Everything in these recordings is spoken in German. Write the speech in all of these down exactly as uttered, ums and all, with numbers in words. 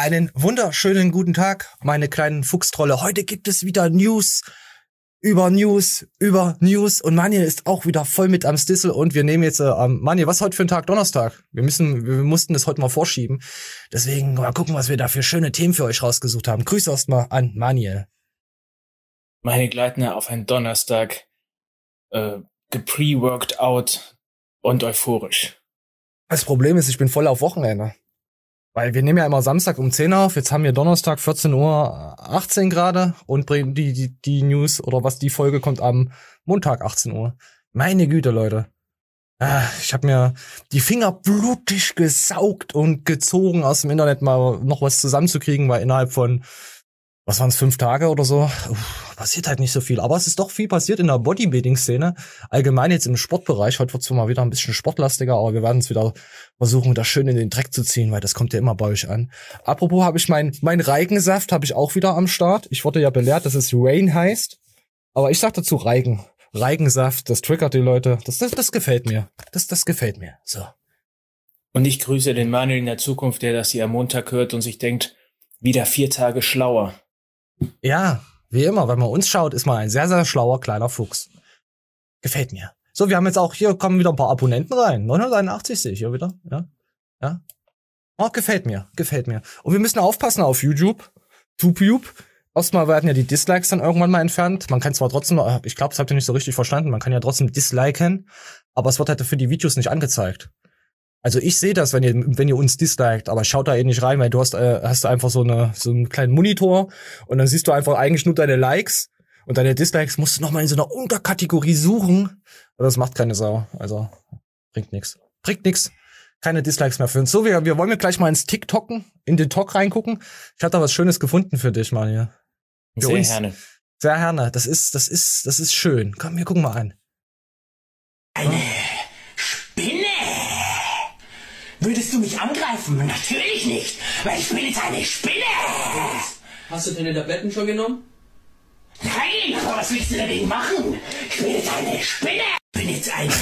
Einen wunderschönen guten Tag, meine kleinen Fuchstrolle. Heute gibt es wieder News über News über News und Manuel ist auch wieder voll mit am Stissel und wir nehmen jetzt, äh, Manuel, was ist heute für ein Tag? Donnerstag. Wir müssen, wir mussten das heute mal vorschieben. Deswegen mal gucken, was wir da für schöne Themen für euch rausgesucht haben. Grüße erstmal an Manuel. Meine Gleitner auf einen Donnerstag, äh, gepre-worked out und euphorisch. Das Problem ist, ich bin voll auf Wochenende. Weil wir nehmen ja immer Samstag um zehn auf, jetzt haben wir Donnerstag vierzehn Uhr achtzehn gerade und bringen die, die, die News oder was die Folge kommt am Montag achtzehn Uhr. Meine Güte, Leute. Ah, ich habe mir die Finger blutig gesaugt und gezogen, aus dem Internet mal noch was zusammenzukriegen, weil innerhalb von, was waren es, fünf Tage oder so, uff, passiert halt nicht so viel. Aber es ist doch viel passiert in der Bodybuilding-Szene. Allgemein jetzt im Sportbereich. Heute wird es mal wieder ein bisschen sportlastiger, aber wir werden es wieder versuchen, das schön in den Dreck zu ziehen, weil das kommt ja immer bei euch an. Apropos, habe ich mein, mein Reigensaft habe ich auch wieder am Start. Ich wurde ja belehrt, dass es Rain heißt. Aber ich sag dazu Reigen. Reigensaft, das triggert die Leute. Das, das, das gefällt mir. Das, das gefällt mir. So. Und ich grüße den Manuel in der Zukunft, der das hier am Montag hört und sich denkt, wieder vier Tage schlauer. Ja, wie immer, wenn man uns schaut, ist man ein sehr, sehr schlauer kleiner Fuchs. Gefällt mir. So, wir haben jetzt auch, hier kommen wieder ein paar Abonnenten rein. neunhunderteinundachtzig sehe ich hier wieder. Ja, ja. Oh, gefällt mir, gefällt mir. Und wir müssen aufpassen auf YouTube. YouTube. Erstmal werden ja die Dislikes dann irgendwann mal entfernt. Man kann zwar trotzdem, ich glaube, das habt ihr nicht so richtig verstanden, man kann ja trotzdem disliken, aber es wird halt für die Videos nicht angezeigt. Also ich sehe das, wenn ihr wenn ihr uns disliked, aber schaut da eh nicht rein, weil du hast äh, hast einfach so eine so einen kleinen Monitor und dann siehst du einfach eigentlich nur deine Likes und deine Dislikes musst du noch mal in so einer Unterkategorie suchen. Aber das macht keine Sau, also bringt nix. Bringt nix. Keine Dislikes mehr für uns. So, wir wir wollen wir gleich mal ins TikToken, in den Talk reingucken. Ich hatte da was Schönes gefunden für dich, mal hier. Für Sehr uns. gerne. Sehr gerne. Das ist das ist das ist schön. Komm, wir gucken mal an. Eine Spinne! Würdest du mich angreifen? Natürlich nicht, weil ich bin jetzt eine Spinne! Hast du deine Tabletten schon genommen? Nein, aber was willst du dagegen machen? Ich bin jetzt eine Spinne! Ich bin jetzt eine...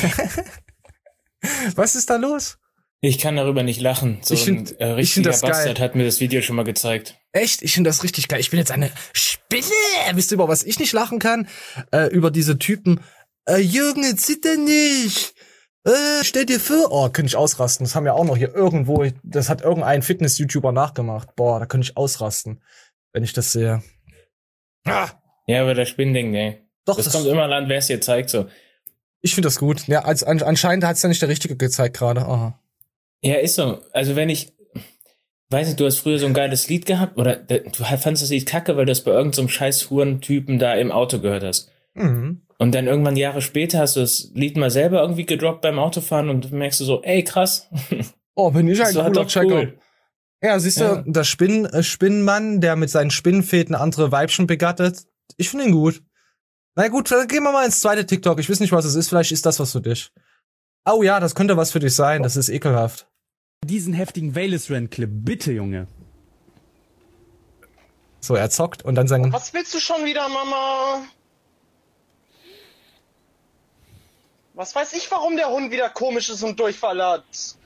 Was ist da los? Ich kann darüber nicht lachen. So Ich find- ein äh, ich find richtiger das geil. Bastard hat mir das Video schon mal gezeigt. Echt? Ich finde das richtig geil. Ich bin jetzt eine Spinne. Wisst ihr, über was ich nicht lachen kann? Äh, über diese Typen. Äh, Jürgen, zitter nicht. Äh, stell dir vor. Oh, könnte ich ausrasten. Das haben wir auch noch hier irgendwo. Das hat irgendein Fitness-YouTuber nachgemacht. Boah, da könnte ich ausrasten, wenn ich das sehe. Ah, Ja, aber das Spinnding, ne. doch, Das, das, kommt immer an, wer es dir zeigt, so. ich finde das gut. Ja, als, an, anscheinend hat's ja nicht der Richtige gezeigt gerade. Aha. Ja, ist so. Also wenn ich, weiß nicht, du hast früher so ein geiles Lied gehabt, oder du fandest das Lied kacke, weil du es bei irgendeinem so scheiß Hurentypen da im Auto gehört hast. Mhm. Und dann irgendwann Jahre später hast du das Lied mal selber irgendwie gedroppt beim Autofahren und merkst du so, ey, krass. Oh, bin ich ein Das war cooler doch Checker. cool. Ja, siehst du, Ja. der Spinn, äh, Spinnenmann, der mit seinen Spinnenfäden andere Weibchen begattet. Ich finde ihn gut. Na gut, dann gehen wir mal ins zweite TikTok. Ich weiß nicht, was es ist. Vielleicht ist das was für dich. Oh ja, das könnte was für dich sein. Das ist ekelhaft. Diesen heftigen Vegas-Rand-Clip, bitte, Junge. So, er zockt und dann sagen, Was willst du schon wieder, Mama? Was weiß ich, warum der Hund wieder komisch ist und Durchfall hat?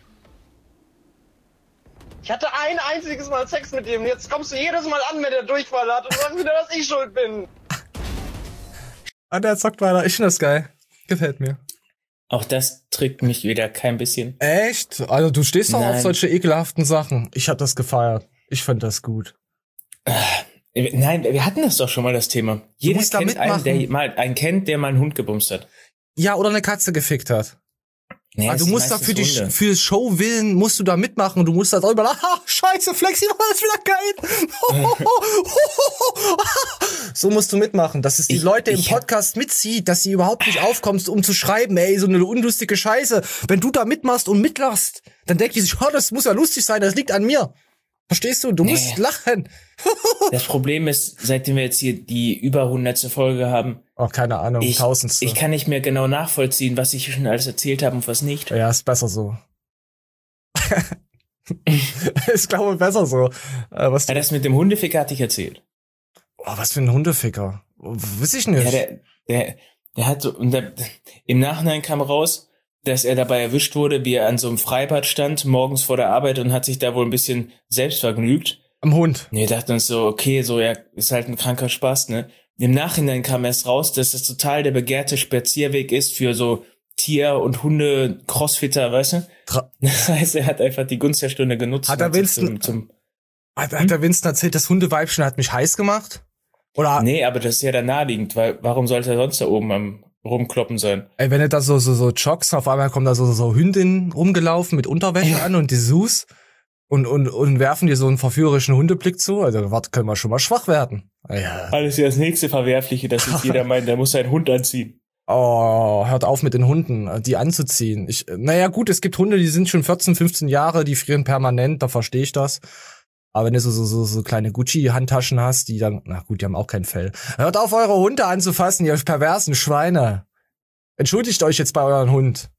Ich hatte ein einziges Mal Sex mit ihm. Jetzt kommst du jedes Mal an, wenn der Durchfall hat und sagst wieder, dass ich schuld bin. ah, der zockt weiter. Ich finde das geil. Gefällt mir. Auch das trickt mich wieder kein bisschen. Echt? Also du stehst doch auf Nein. solche ekelhaften Sachen. Ich hab das gefeiert. Ich fand das gut. Äh, Nein, wir hatten das doch schon mal, das Thema. Jeder musst da kennt einen, der mitmachen. mal einen kennt, der mal einen Hund gebumst hat. Ja, oder eine Katze gefickt hat. Nee, Ah, es du sind musst da meistens für die Hunde. für Show willen musst du da mitmachen und du musst da drüber lachen. Ah, scheiße, Flexi, war das wieder geil. So musst du mitmachen, dass es die Ich- Leute im ich hab- Podcast mitzieht, dass sie überhaupt nicht aufkommst, um zu schreiben, ey, so eine unlustige Scheiße. Wenn du da mitmachst und mitlachst, dann denkt die sich, oh, das muss ja lustig sein, das liegt an mir. Verstehst du? Du Nee. musst lachen. Das Problem ist, seitdem wir jetzt hier die über hundertste Folge haben, Oh, keine Ahnung, ich, tausendste. ich kann nicht mehr genau nachvollziehen, was ich schon alles erzählt habe und was nicht. Ja, ist besser so. Ist, glaube ich, besser so. Äh, was, Ja, das mit dem Hundeficker hatte ich erzählt. oh, was für ein Hundeficker. Wiss ich nicht. Ja, der, der, der hat so, und der, im Nachhinein kam raus, dass er dabei erwischt wurde, wie er an so einem Freibad stand, morgens vor der Arbeit und hat sich da wohl ein bisschen selbst vergnügt Am Hund. Nee, dachte uns so, okay, so, ja, ist halt ein kranker Spaß, ne? Im Nachhinein kam erst raus, dass das total der begehrte Spazierweg ist für so Tier- und Hunde-Crossfitter, weißt du? Tra- Das heißt, er hat einfach die Gunst der Stunde genutzt. Hat er und sich Winston- zum, zum Hat, hat der Winston erzählt, das Hundeweibchen hat mich heiß gemacht? Oder, Nee, aber das ist ja dann naheliegend, weil warum sollte er sonst da oben am rumkloppen sein? ey, wenn er da so, so, so joggst, auf einmal kommen da so, so Hündinnen rumgelaufen mit Unterwäsche an und Dessous und, und, und werfen dir so einen verführerischen Hundeblick zu. Also, warte, können wir schon mal schwach werden. Ja. Alles ja das nächste Verwerfliche, dass jetzt jeder meint, der muss seinen Hund anziehen. Oh, hört auf mit den Hunden, die anzuziehen. Ich, naja, gut, es gibt Hunde, die sind schon vierzehn, fünfzehn Jahre, die frieren permanent, da verstehe ich das. Aber wenn du so, so, so, so kleine Gucci-Handtaschen hast, die dann, na gut, die haben auch kein Fell. Hört auf, eure Hunde anzufassen, ihr perversen Schweine. Entschuldigt euch jetzt bei euren Hund.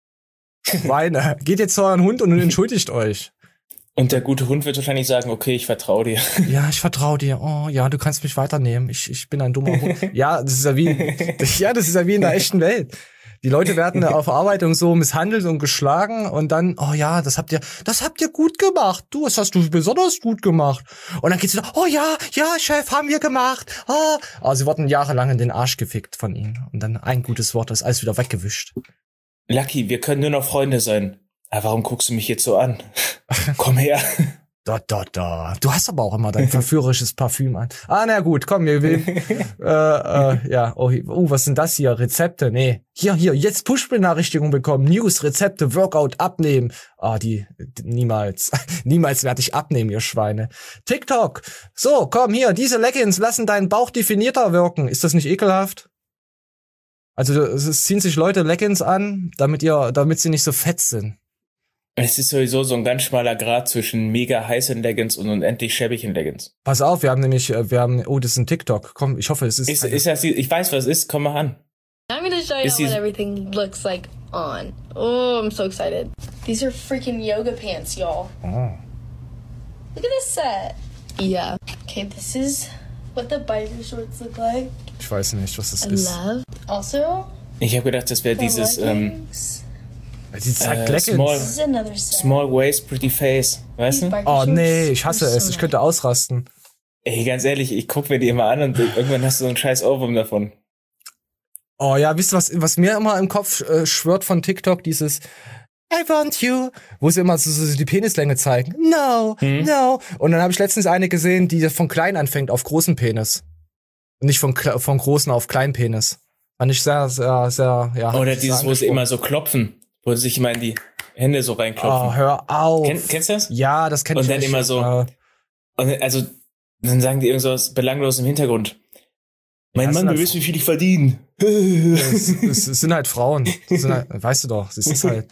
Schweine. Geht jetzt zu euren Hund und entschuldigt euch. Und der gute Hund wird wahrscheinlich sagen, okay, ich vertraue dir. Ja, ich vertraue dir. Oh, ja, du kannst mich weiternehmen. Ich, ich bin ein dummer Hund. Ja, das ist ja wie, ja, das ist ja wie in der echten Welt. Die Leute werden in der Verarbeitung so misshandelt und geschlagen und dann, oh ja, das habt ihr, das habt ihr gut gemacht. Du, das hast du besonders gut gemacht. Und dann geht's wieder, oh ja, ja, Chef, haben wir gemacht. Oh. Aber sie wurden jahrelang in den Arsch gefickt von ihnen. Und dann ein gutes Wort, das ist alles wieder weggewischt. Lucky, wir können nur noch Freunde sein. Aber warum guckst du mich jetzt so an? Komm her. Da, da, da. Du hast aber auch immer dein verführerisches Parfüm an. Ah, na gut, komm, wir will. äh, äh, ja, oh, oh, was sind das hier? Rezepte? Nee. Hier, hier, jetzt Push-Benachrichtigung bekommen. News, Rezepte, Workout, abnehmen. Ah, die, die, niemals. Niemals werde ich abnehmen, ihr Schweine. TikTok. So, komm, hier, diese Leggings lassen deinen Bauch definierter wirken. Ist das nicht ekelhaft? Also, es ziehen sich Leute Leggings an, damit ihr, damit sie nicht so fett sind. Es ist sowieso so ein ganz schmaler Grad zwischen mega heißen Leggings und unendlich schäbigen Leggings. Pass auf, wir haben nämlich, wir haben, oh, das ist ein TikTok. Komm, ich hoffe, es ist. Ist, ist das, die- ich weiß, was es ist, komm mal an. I'm gonna show you Is what he- everything looks like on. Oh, I'm so excited. These are freaking yoga pants, y'all. Oh. Look at this set. Yeah. Okay, this is what the biker shorts look like. Ich weiß nicht, was das I ist. love. Also, Ich habe gedacht, das wäre the dieses ähm, leggings. Die zeigt äh, Leggings. small, This is another set. small waist, pretty face. Weißt These du? biker Oh shorts nee, ich hasse are es. so Ich könnte ausrasten. Ey, ganz ehrlich, ich guck mir die immer an und irgendwann hast du so einen scheiß Ohrwurm davon. Oh ja, wisst ihr, was, was mir immer im Kopf äh, schwört von TikTok? Dieses I want you, wo sie immer so, so die Penislänge zeigen. No, Hm? no. Und dann habe ich letztens eine gesehen, die von klein anfängt auf großen Penis. Und nicht von, kle- von großen auf kleinen Penis. Fand ich sehr, sehr, sehr, ja. Oder sehr dieses, wo sie angesprochen. immer so klopfen, wo sie sich immer in die Hände so reinklopfen. Oh, hör auf. Kenn, kennst du das? Ja, das kenn Und ich dann echt. immer so- Äh, Und also, dann sagen die irgendwas belanglos im Hintergrund. Mein Ja, Mann, sind wir halt- wissen, wie viel ich verdiene. es, es, es sind halt Frauen. Das sind halt, weißt du doch, es ist halt.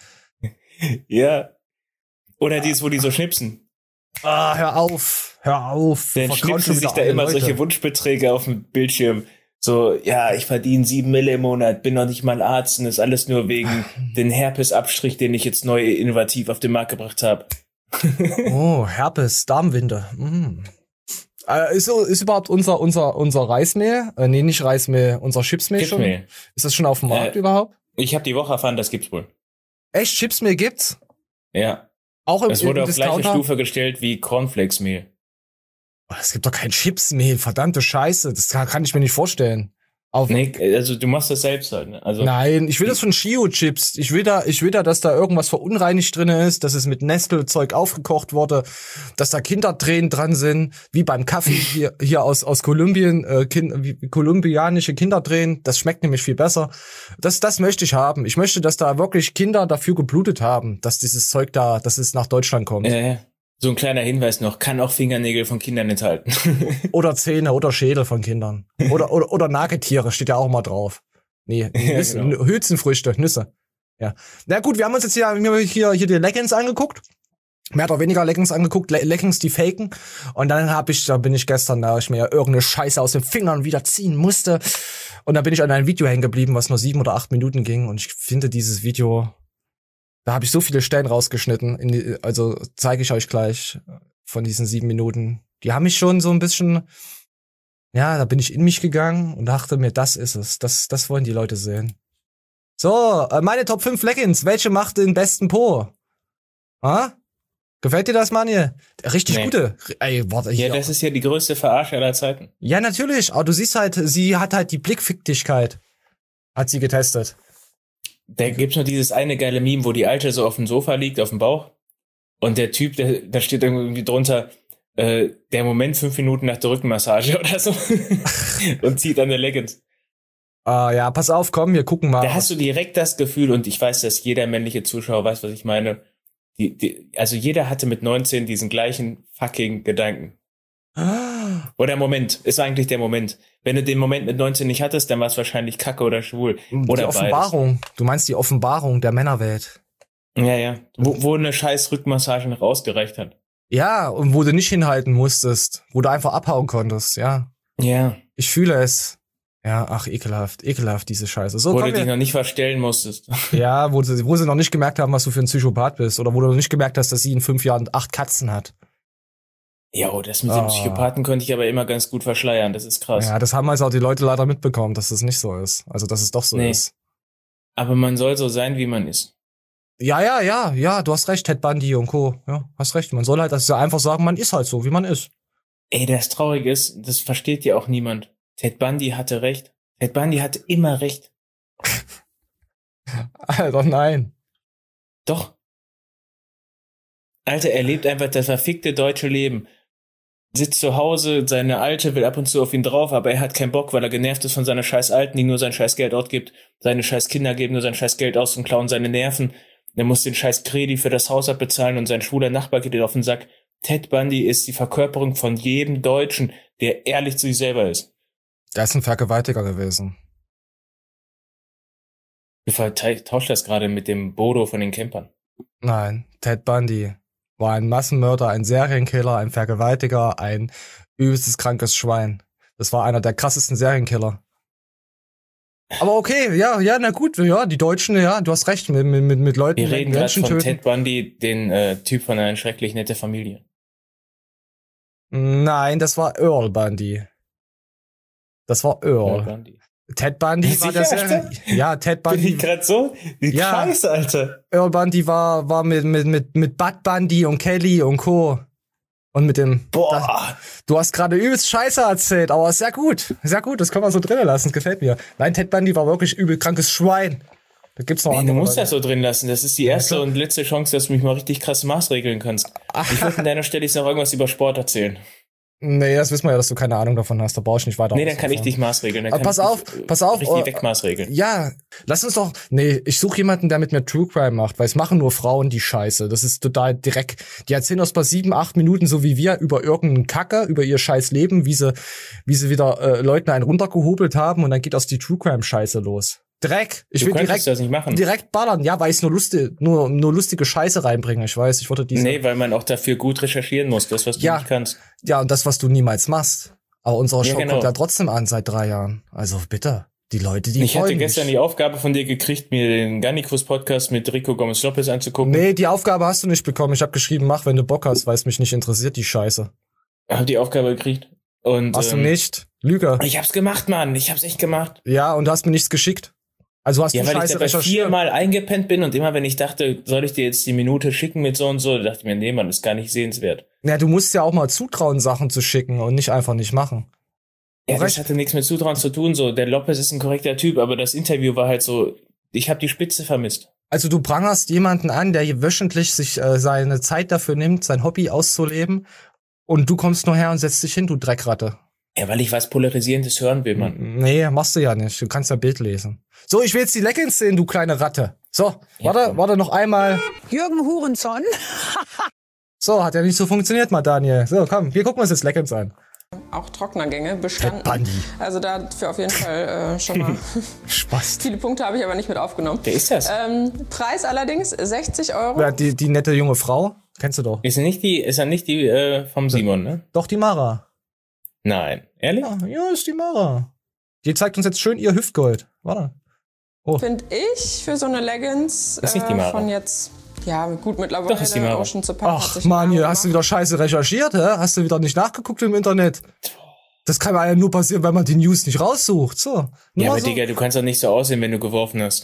Ja. Oder dieses, wo die so schnipsen. Ah, hör auf, hör auf. Dann Vertrauen schon schnipsen sich wieder da alle immer Leute. solche Wunschbeträge auf dem Bildschirm. So, ja, ich verdiene sieben Mille im Monat, bin noch nicht mal Arzt und ist alles nur wegen den Herpesabstrich, den ich jetzt neu innovativ auf den Markt gebracht habe. Oh, Herpes, Darmwinde. Mm. Äh, ist, so- ist überhaupt unser, unser, unser Reismehl, äh, nee, nicht Reismehl, unser Chipsmehl schon? Chipsmehl. Ist das schon auf dem Markt Äh, überhaupt? Ich habe die Woche erfahren, das gibt's wohl. Echt, Chipsmehl gibt's? Ja. Auch im, Es wurde im auf gleiche Discounter? Stufe gestellt wie Cornflakesmehl. Oh, es gibt doch kein Chipsmehl, verdammte Scheiße, das kann, kann ich mir nicht vorstellen. Auf, Nee, also du machst das selbst halt. Ne? Also Nein, ich will das von Chio-Chips. Ich will da, ich will da, dass da irgendwas verunreinigt drin ist, dass es mit Nestle-Zeug aufgekocht wurde, dass da Kindertränen dran sind, wie beim Kaffee hier, hier aus, aus Kolumbien, äh, kind, wie, kolumbianische Kindertränen. Das schmeckt nämlich viel besser. Das, das möchte ich haben. Ich möchte, dass da wirklich Kinder dafür geblutet haben, dass dieses Zeug da, dass es nach Deutschland kommt. äh, so ein kleiner Hinweis noch, kann auch Fingernägel von Kindern enthalten. Oder Zähne oder Schädel von Kindern. Oder, oder, oder Nagetiere, steht ja auch mal drauf. Nee, Nüsse, Ja, genau. Hülsenfrüchte, Nüsse. Ja. Na gut, wir haben uns jetzt hier, hier, hier, hier die Leggings angeguckt. Mehr oder weniger Leggings angeguckt, Le Leggings, die faken. Und dann hab ich, da bin ich gestern, da ich mir irgendeine Scheiße aus den Fingern wieder ziehen musste. Und da bin ich an einem Video hängen geblieben, was nur sieben oder acht Minuten ging. Und ich finde dieses Video, da habe ich so viele Stellen rausgeschnitten. In die, also zeige ich euch gleich von diesen sieben Minuten. Die haben mich schon so ein bisschen, ja, da bin ich in mich gegangen und dachte mir, das ist es. Das, das wollen die Leute sehen. So, äh, meine Top fünf Leggings. Welche macht den besten Po? Ah? Gefällt dir das, Mann, hier? Richtig Nee. gute. Ey, warte, Ja, hier. das ist ja die größte Verarsche aller Zeiten. Ja, natürlich. Aber du siehst halt, sie hat halt die Blickficktigkeit. Hat sie getestet. Da gibt's nur dieses eine geile Meme, wo die Alte so auf dem Sofa liegt, auf dem Bauch. Und der Typ, der, da steht irgendwie drunter, äh, der Moment fünf Minuten nach der Rückenmassage oder so. Und zieht an der Leggings. Ah, ja, pass auf, komm, wir gucken mal. Da hast du direkt das Gefühl, und ich weiß, dass jeder männliche Zuschauer weiß, was ich meine. Die, die, also jeder hatte mit neunzehn diesen gleichen fucking Gedanken. Oder Moment, ist eigentlich der Moment. Wenn du den Moment mit neunzehn nicht hattest, dann war es wahrscheinlich kacke oder schwul. Oder die Offenbarung. Du meinst die Offenbarung der Männerwelt. beides. Ja, ja. Wo, wo eine scheiß Rückmassage noch ausgereicht hat. Ja, und wo du nicht hinhalten musstest. Wo du einfach abhauen konntest, ja. Ja. Ich fühle es. Ja, ach, ekelhaft, ekelhaft, diese Scheiße. So, Wo komm, du dich wir, noch nicht verstellen musstest. ja, wo, sie- wo sie noch nicht gemerkt haben, was du für ein Psychopath bist. Oder wo du noch nicht gemerkt hast, dass sie in fünf Jahren acht Katzen hat. Ja, oh, das mit dem Ah. Psychopathen konnte ich aber immer ganz gut verschleiern. Das ist krass. Ja, das haben also auch die Leute leider mitbekommen, dass das nicht so ist. Also, dass es doch so Nee. ist. Aber man soll so sein, wie man ist. Ja, ja, ja, ja, du hast recht, Ted Bundy und Co. Ja, hast recht. Man soll halt also einfach sagen, man ist halt so, wie man ist. Ey, das Traurige ist, das versteht ja auch niemand. Ted Bundy hatte recht. Ted Bundy hatte immer recht. Alter, nein. Doch. Alter, er lebt einfach das verfickte deutsche Leben. Sitzt zu Hause, seine Alte will ab und zu auf ihn drauf, aber er hat keinen Bock, weil er genervt ist von seiner scheiß Alten, die nur sein scheiß Geld ausgibt. Seine scheiß Kinder geben nur sein scheiß Geld aus und klauen seine Nerven. Er muss den scheiß Kredi für das Haus abbezahlen und sein schwuler Nachbar geht ihm auf den Sack. Ted Bundy ist die Verkörperung von jedem Deutschen, der ehrlich zu sich selber ist. Der ist ein Vergewaltiger gewesen. Du vertauscht das gerade mit dem Bodo von den Campern. Nein, Ted Bundy war ein Massenmörder, ein Serienkiller, ein Vergewaltiger, ein übelstes krankes Schwein. Das war einer der krassesten Serienkiller. Aber okay, ja, ja, na gut, ja, die Deutschen, ja, du hast recht, mit, mit, mit Leuten, Wir die reden gerade Menschen von töten. Ted Bundy, den äh, Typ von einer schrecklich nette Familie. Nein, das war Earl Bundy. Das war Earl. Ted Bundy. Ted Bundy Sicher, war der Serien... Ja, Ted Bin ich Bundy. gerade so? Die Ja. Scheiße, Alter. Earl Bundy war, war mit, mit, mit, mit Bud Bundy und Kelly und Co. Und mit dem... Boah. Das, du hast gerade übelst Scheiße erzählt, aber sehr gut. Sehr gut, das kann man so drinnen lassen, das gefällt mir. Nein, Ted Bundy war wirklich übel krankes Schwein. Da gibt's noch Nee, du andere musst Leute. das so drin lassen. Das ist die erste klar. und letzte Chance, dass du mich mal richtig krass maßregeln kannst. Ich würde an deiner Stelle jetzt noch irgendwas über Sport erzählen. Nee, das wissen wir ja, dass du keine Ahnung davon hast. Da brauche ich nicht weiter. Nee, dann kann ich ausfahren. dich maßregeln. Dann Aber kann pass ich auf, dich, äh, pass auf, Richtig äh, wegmaßregeln. Ja, lass uns doch. Nee, ich suche jemanden, der mit mir True Crime macht, weil es machen nur Frauen die Scheiße. Das ist total direkt. Die erzählen aus bei sieben, acht Minuten, so wie wir, über irgendeinen Kacke, über ihr scheiß Leben, wie sie, wie sie wieder äh, Leuten einen runtergehobelt haben und dann geht aus die True Crime Scheiße los. Dreck. Ich Du will könntest direkt, das nicht machen. direkt ballern. Ja, weil ich nur lustig, nur, nur lustige Scheiße reinbringe. Ich weiß, ich wollte diese. Nee, weil man auch dafür gut recherchieren muss. Das, was du Ja. nicht kannst. Ja, und das, was du niemals machst. Aber unsere Ja, Show genau. kommt ja trotzdem an seit drei Jahren. Also bitte. Die Leute, die Ich hatte freuen gestern mich. die Aufgabe von dir gekriegt, mir den Garnikus-Podcast mit Rico Gomez-Lopez anzugucken. Nee, die Aufgabe hast du nicht bekommen. Ich habe geschrieben, mach, wenn du Bock hast, weil es mich nicht interessiert, die Scheiße. Hab die Aufgabe gekriegt. Und, Hast ähm, du nicht? Lüge. Ich hab's gemacht, Mann. Ich hab's echt gemacht. Ja, und du hast mir nichts geschickt. Also hast Ja, du weil ich Scheiße dabei recherchiert. viermal eingepennt bin und immer wenn ich dachte, soll ich dir jetzt die Minute schicken mit so und so, dachte ich mir, nee, Mann, ist gar nicht sehenswert. Ja, du musst ja auch mal zutrauen, Sachen zu schicken und nicht einfach nicht machen. Ja, Recht. das hatte nichts mit Zutrauen zu tun, so. Der Lopez ist ein korrekter Typ, aber das Interview war halt so, ich habe die Spitze vermisst. Also du prangerst jemanden an, der hier wöchentlich sich äh, seine Zeit dafür nimmt, sein Hobby auszuleben und du kommst nur her und setzt dich hin, du Dreckratte. Ja, weil ich was Polarisierendes hören will, Mann. Nee, machst du ja nicht. Du kannst ja Bild lesen. So, ich will jetzt die Leggings sehen, du kleine Ratte. So, warte, komm. warte noch einmal. Jürgen Hurenson. So, hat ja nicht so funktioniert, mal Daniel. So, komm, wir gucken uns jetzt Leggings an. Auch Trocknergänge bestanden. Ted Bundy. Also dafür auf jeden Fall äh, schon mal. Spaß. Viele Punkte habe ich aber nicht mit aufgenommen. Wer ist das? Ähm, Preis allerdings sechzig Euro. Ja, die, die nette junge Frau, kennst du doch. Ist er nicht die, ist er nicht die äh, vom Simon, ne? Doch, die Mara. Nein. Ehrlich? Ja, ja, ist die Mara. Die zeigt uns jetzt schön ihr Hüftgold. Warte. Finde ich für so eine Leggings Ist nicht die Mara. von jetzt. Ja, gut, mittlerweile Doch, ist die Mara. Ocean zu Park hat Ach, sich Mann, einen hier Namen hast du gemacht. wieder scheiße recherchiert, hä? Hast du wieder nicht nachgeguckt im Internet? Das kann ja nur passieren, wenn man die News nicht raussucht. So. Nur Ja, aber so. Digga, du kannst doch nicht so aussehen, wenn du geworfen hast.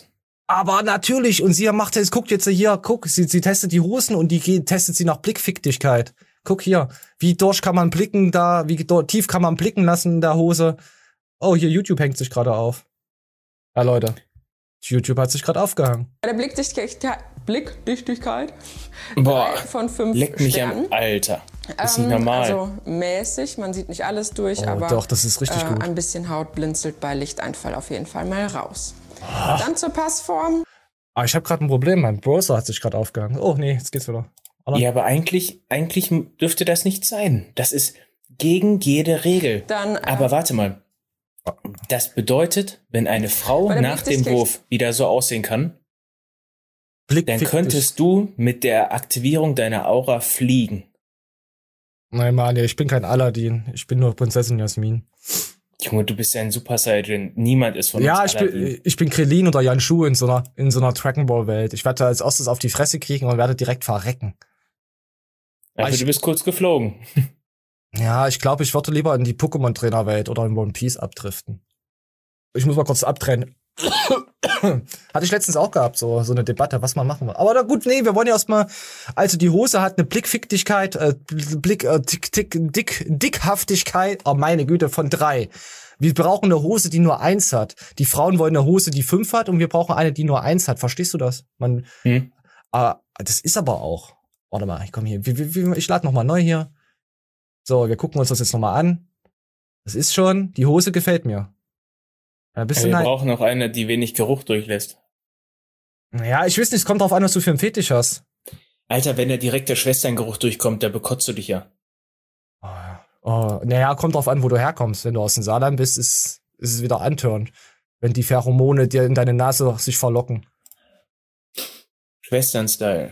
Aber natürlich, und sie macht jetzt, guckt jetzt hier, guck, sie, sie testet die Hosen und die geht, testet sie nach Blickfickdigkeit. Guck hier, wie durch kann man blicken da, wie tief kann man blicken lassen in der Hose. Oh, hier, YouTube hängt sich gerade auf. Ja, Leute, YouTube hat sich gerade aufgehangen. Bei der Blickdichtigkeit, Blickdichtigkeit Boah, von fünf leck mich Sternen. am Alter. Das ist Ähm, nicht normal. Also mäßig, man sieht nicht alles durch, Oh, aber doch, das ist richtig äh, gut. ein bisschen Haut blinzelt bei Lichteinfall auf jeden Fall mal raus. Dann zur Passform. Ah, ich habe gerade ein Problem, mein Browser hat sich gerade aufgehangen. Oh, nee, jetzt geht's wieder. Oder? Ja, aber eigentlich, eigentlich dürfte das nicht sein. Das ist gegen jede Regel. Dann, äh, aber warte mal. Das bedeutet, wenn eine Frau Bei der nach dem Blickdichtigkeit- Wurf wieder so aussehen kann, Blick dann fick könntest du mit der Aktivierung deiner Aura fliegen. dich. Nein, Mann, ich bin kein Aladdin. Ich bin nur Prinzessin Jasmin. Junge, du bist ja ein Super Saiyan. Niemand ist von Ja, uns ich Aladdin. bin, ich bin Krillin oder Yanshu in so einer, in so einer Dragon Ball Welt. Ich werde als erstes auf die Fresse kriegen und werde direkt verrecken. Also ich- du bist kurz geflogen. Ja, ich glaube, ich würde lieber in die Pokémon-Trainer-Welt oder in One Piece abdriften. Ich muss mal kurz abtrennen. Hatte ich letztens auch gehabt, so, so eine Debatte, was man machen will. Aber na gut, nee, wir wollen ja erstmal, also die Hose hat eine Blickficktigkeit, äh, Blick, äh, tick, tick, dick, Dickhaftigkeit, oh meine Güte, von drei. Wir brauchen eine Hose, die nur eins hat. Die Frauen wollen eine Hose, die fünf hat, und wir brauchen eine, die nur eins hat. Verstehst du das? Man, Hm. äh, das ist aber auch, warte mal, ich komm hier, wie, wie, wie, ich lade nochmal neu hier. So, wir gucken uns das jetzt nochmal an. Das ist schon, die Hose gefällt mir. Ja, bist Ja, du wir nein. brauchen noch eine, die wenig Geruch durchlässt. Ja, ich weiß nicht, es kommt drauf an, was du für einen Fetisch hast. Alter, wenn der direkt der Schwesterngeruch durchkommt, da bekotzt du dich ja. Oh, naja, kommt drauf an, wo du herkommst. Wenn du aus dem Saarland bist, ist, ist es wieder antörend. Wenn die Pheromone dir in deine Nase sich verlocken. Schwestern-Style.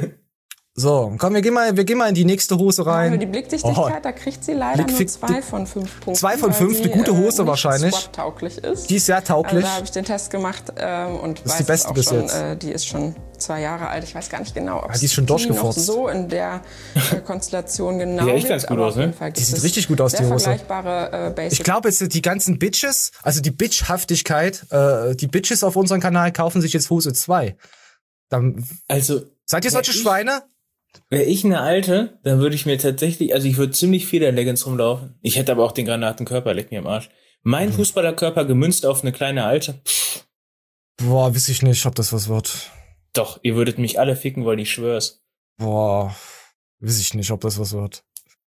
So, komm, wir gehen mal, wir gehen mal in die nächste Hose Für rein. die Blickdichtigkeit, Oh. da kriegt sie leider Blickfick- nur zwei von fünf Punkten. Zwei von weil fünf, sie, eine gute Hose äh, nicht wahrscheinlich. swap-tauglich ist. Die ist sehr tauglich. Also da habe ich den Test gemacht ähm, und ist weiß die beste es auch bis schon, jetzt. äh, die ist schon zwei Jahre alt. Ich weiß gar nicht genau, ob Ja, die ist schon es noch durchgefurzt. so in der äh, Konstellation genau Die sieht echt gibt, ganz gut aber aus, auf jeden ne? Fall Die gibt sieht es richtig gut aus, sehr die Hose. vergleichbare äh, Basic. Ich glaube, jetzt die ganzen Bitches, also die Bitchhaftigkeit, äh, die Bitches auf unserem Kanal kaufen sich jetzt Hose zwei. Dann, Also, seid ihr solche ich- Schweine? wäre ich eine Alte, dann würde ich mir tatsächlich, also ich würde ziemlich viel in Leggings rumlaufen. Ich hätte aber auch den Granatenkörper, leck mir am Arsch. Mein Mhm. Fußballerkörper gemünzt auf eine kleine Alte. Pff, Boah, weiß ich nicht, ob das was wird. doch, ihr würdet mich alle ficken wollen, ich schwör's. Boah, weiß ich nicht, ob das was wird.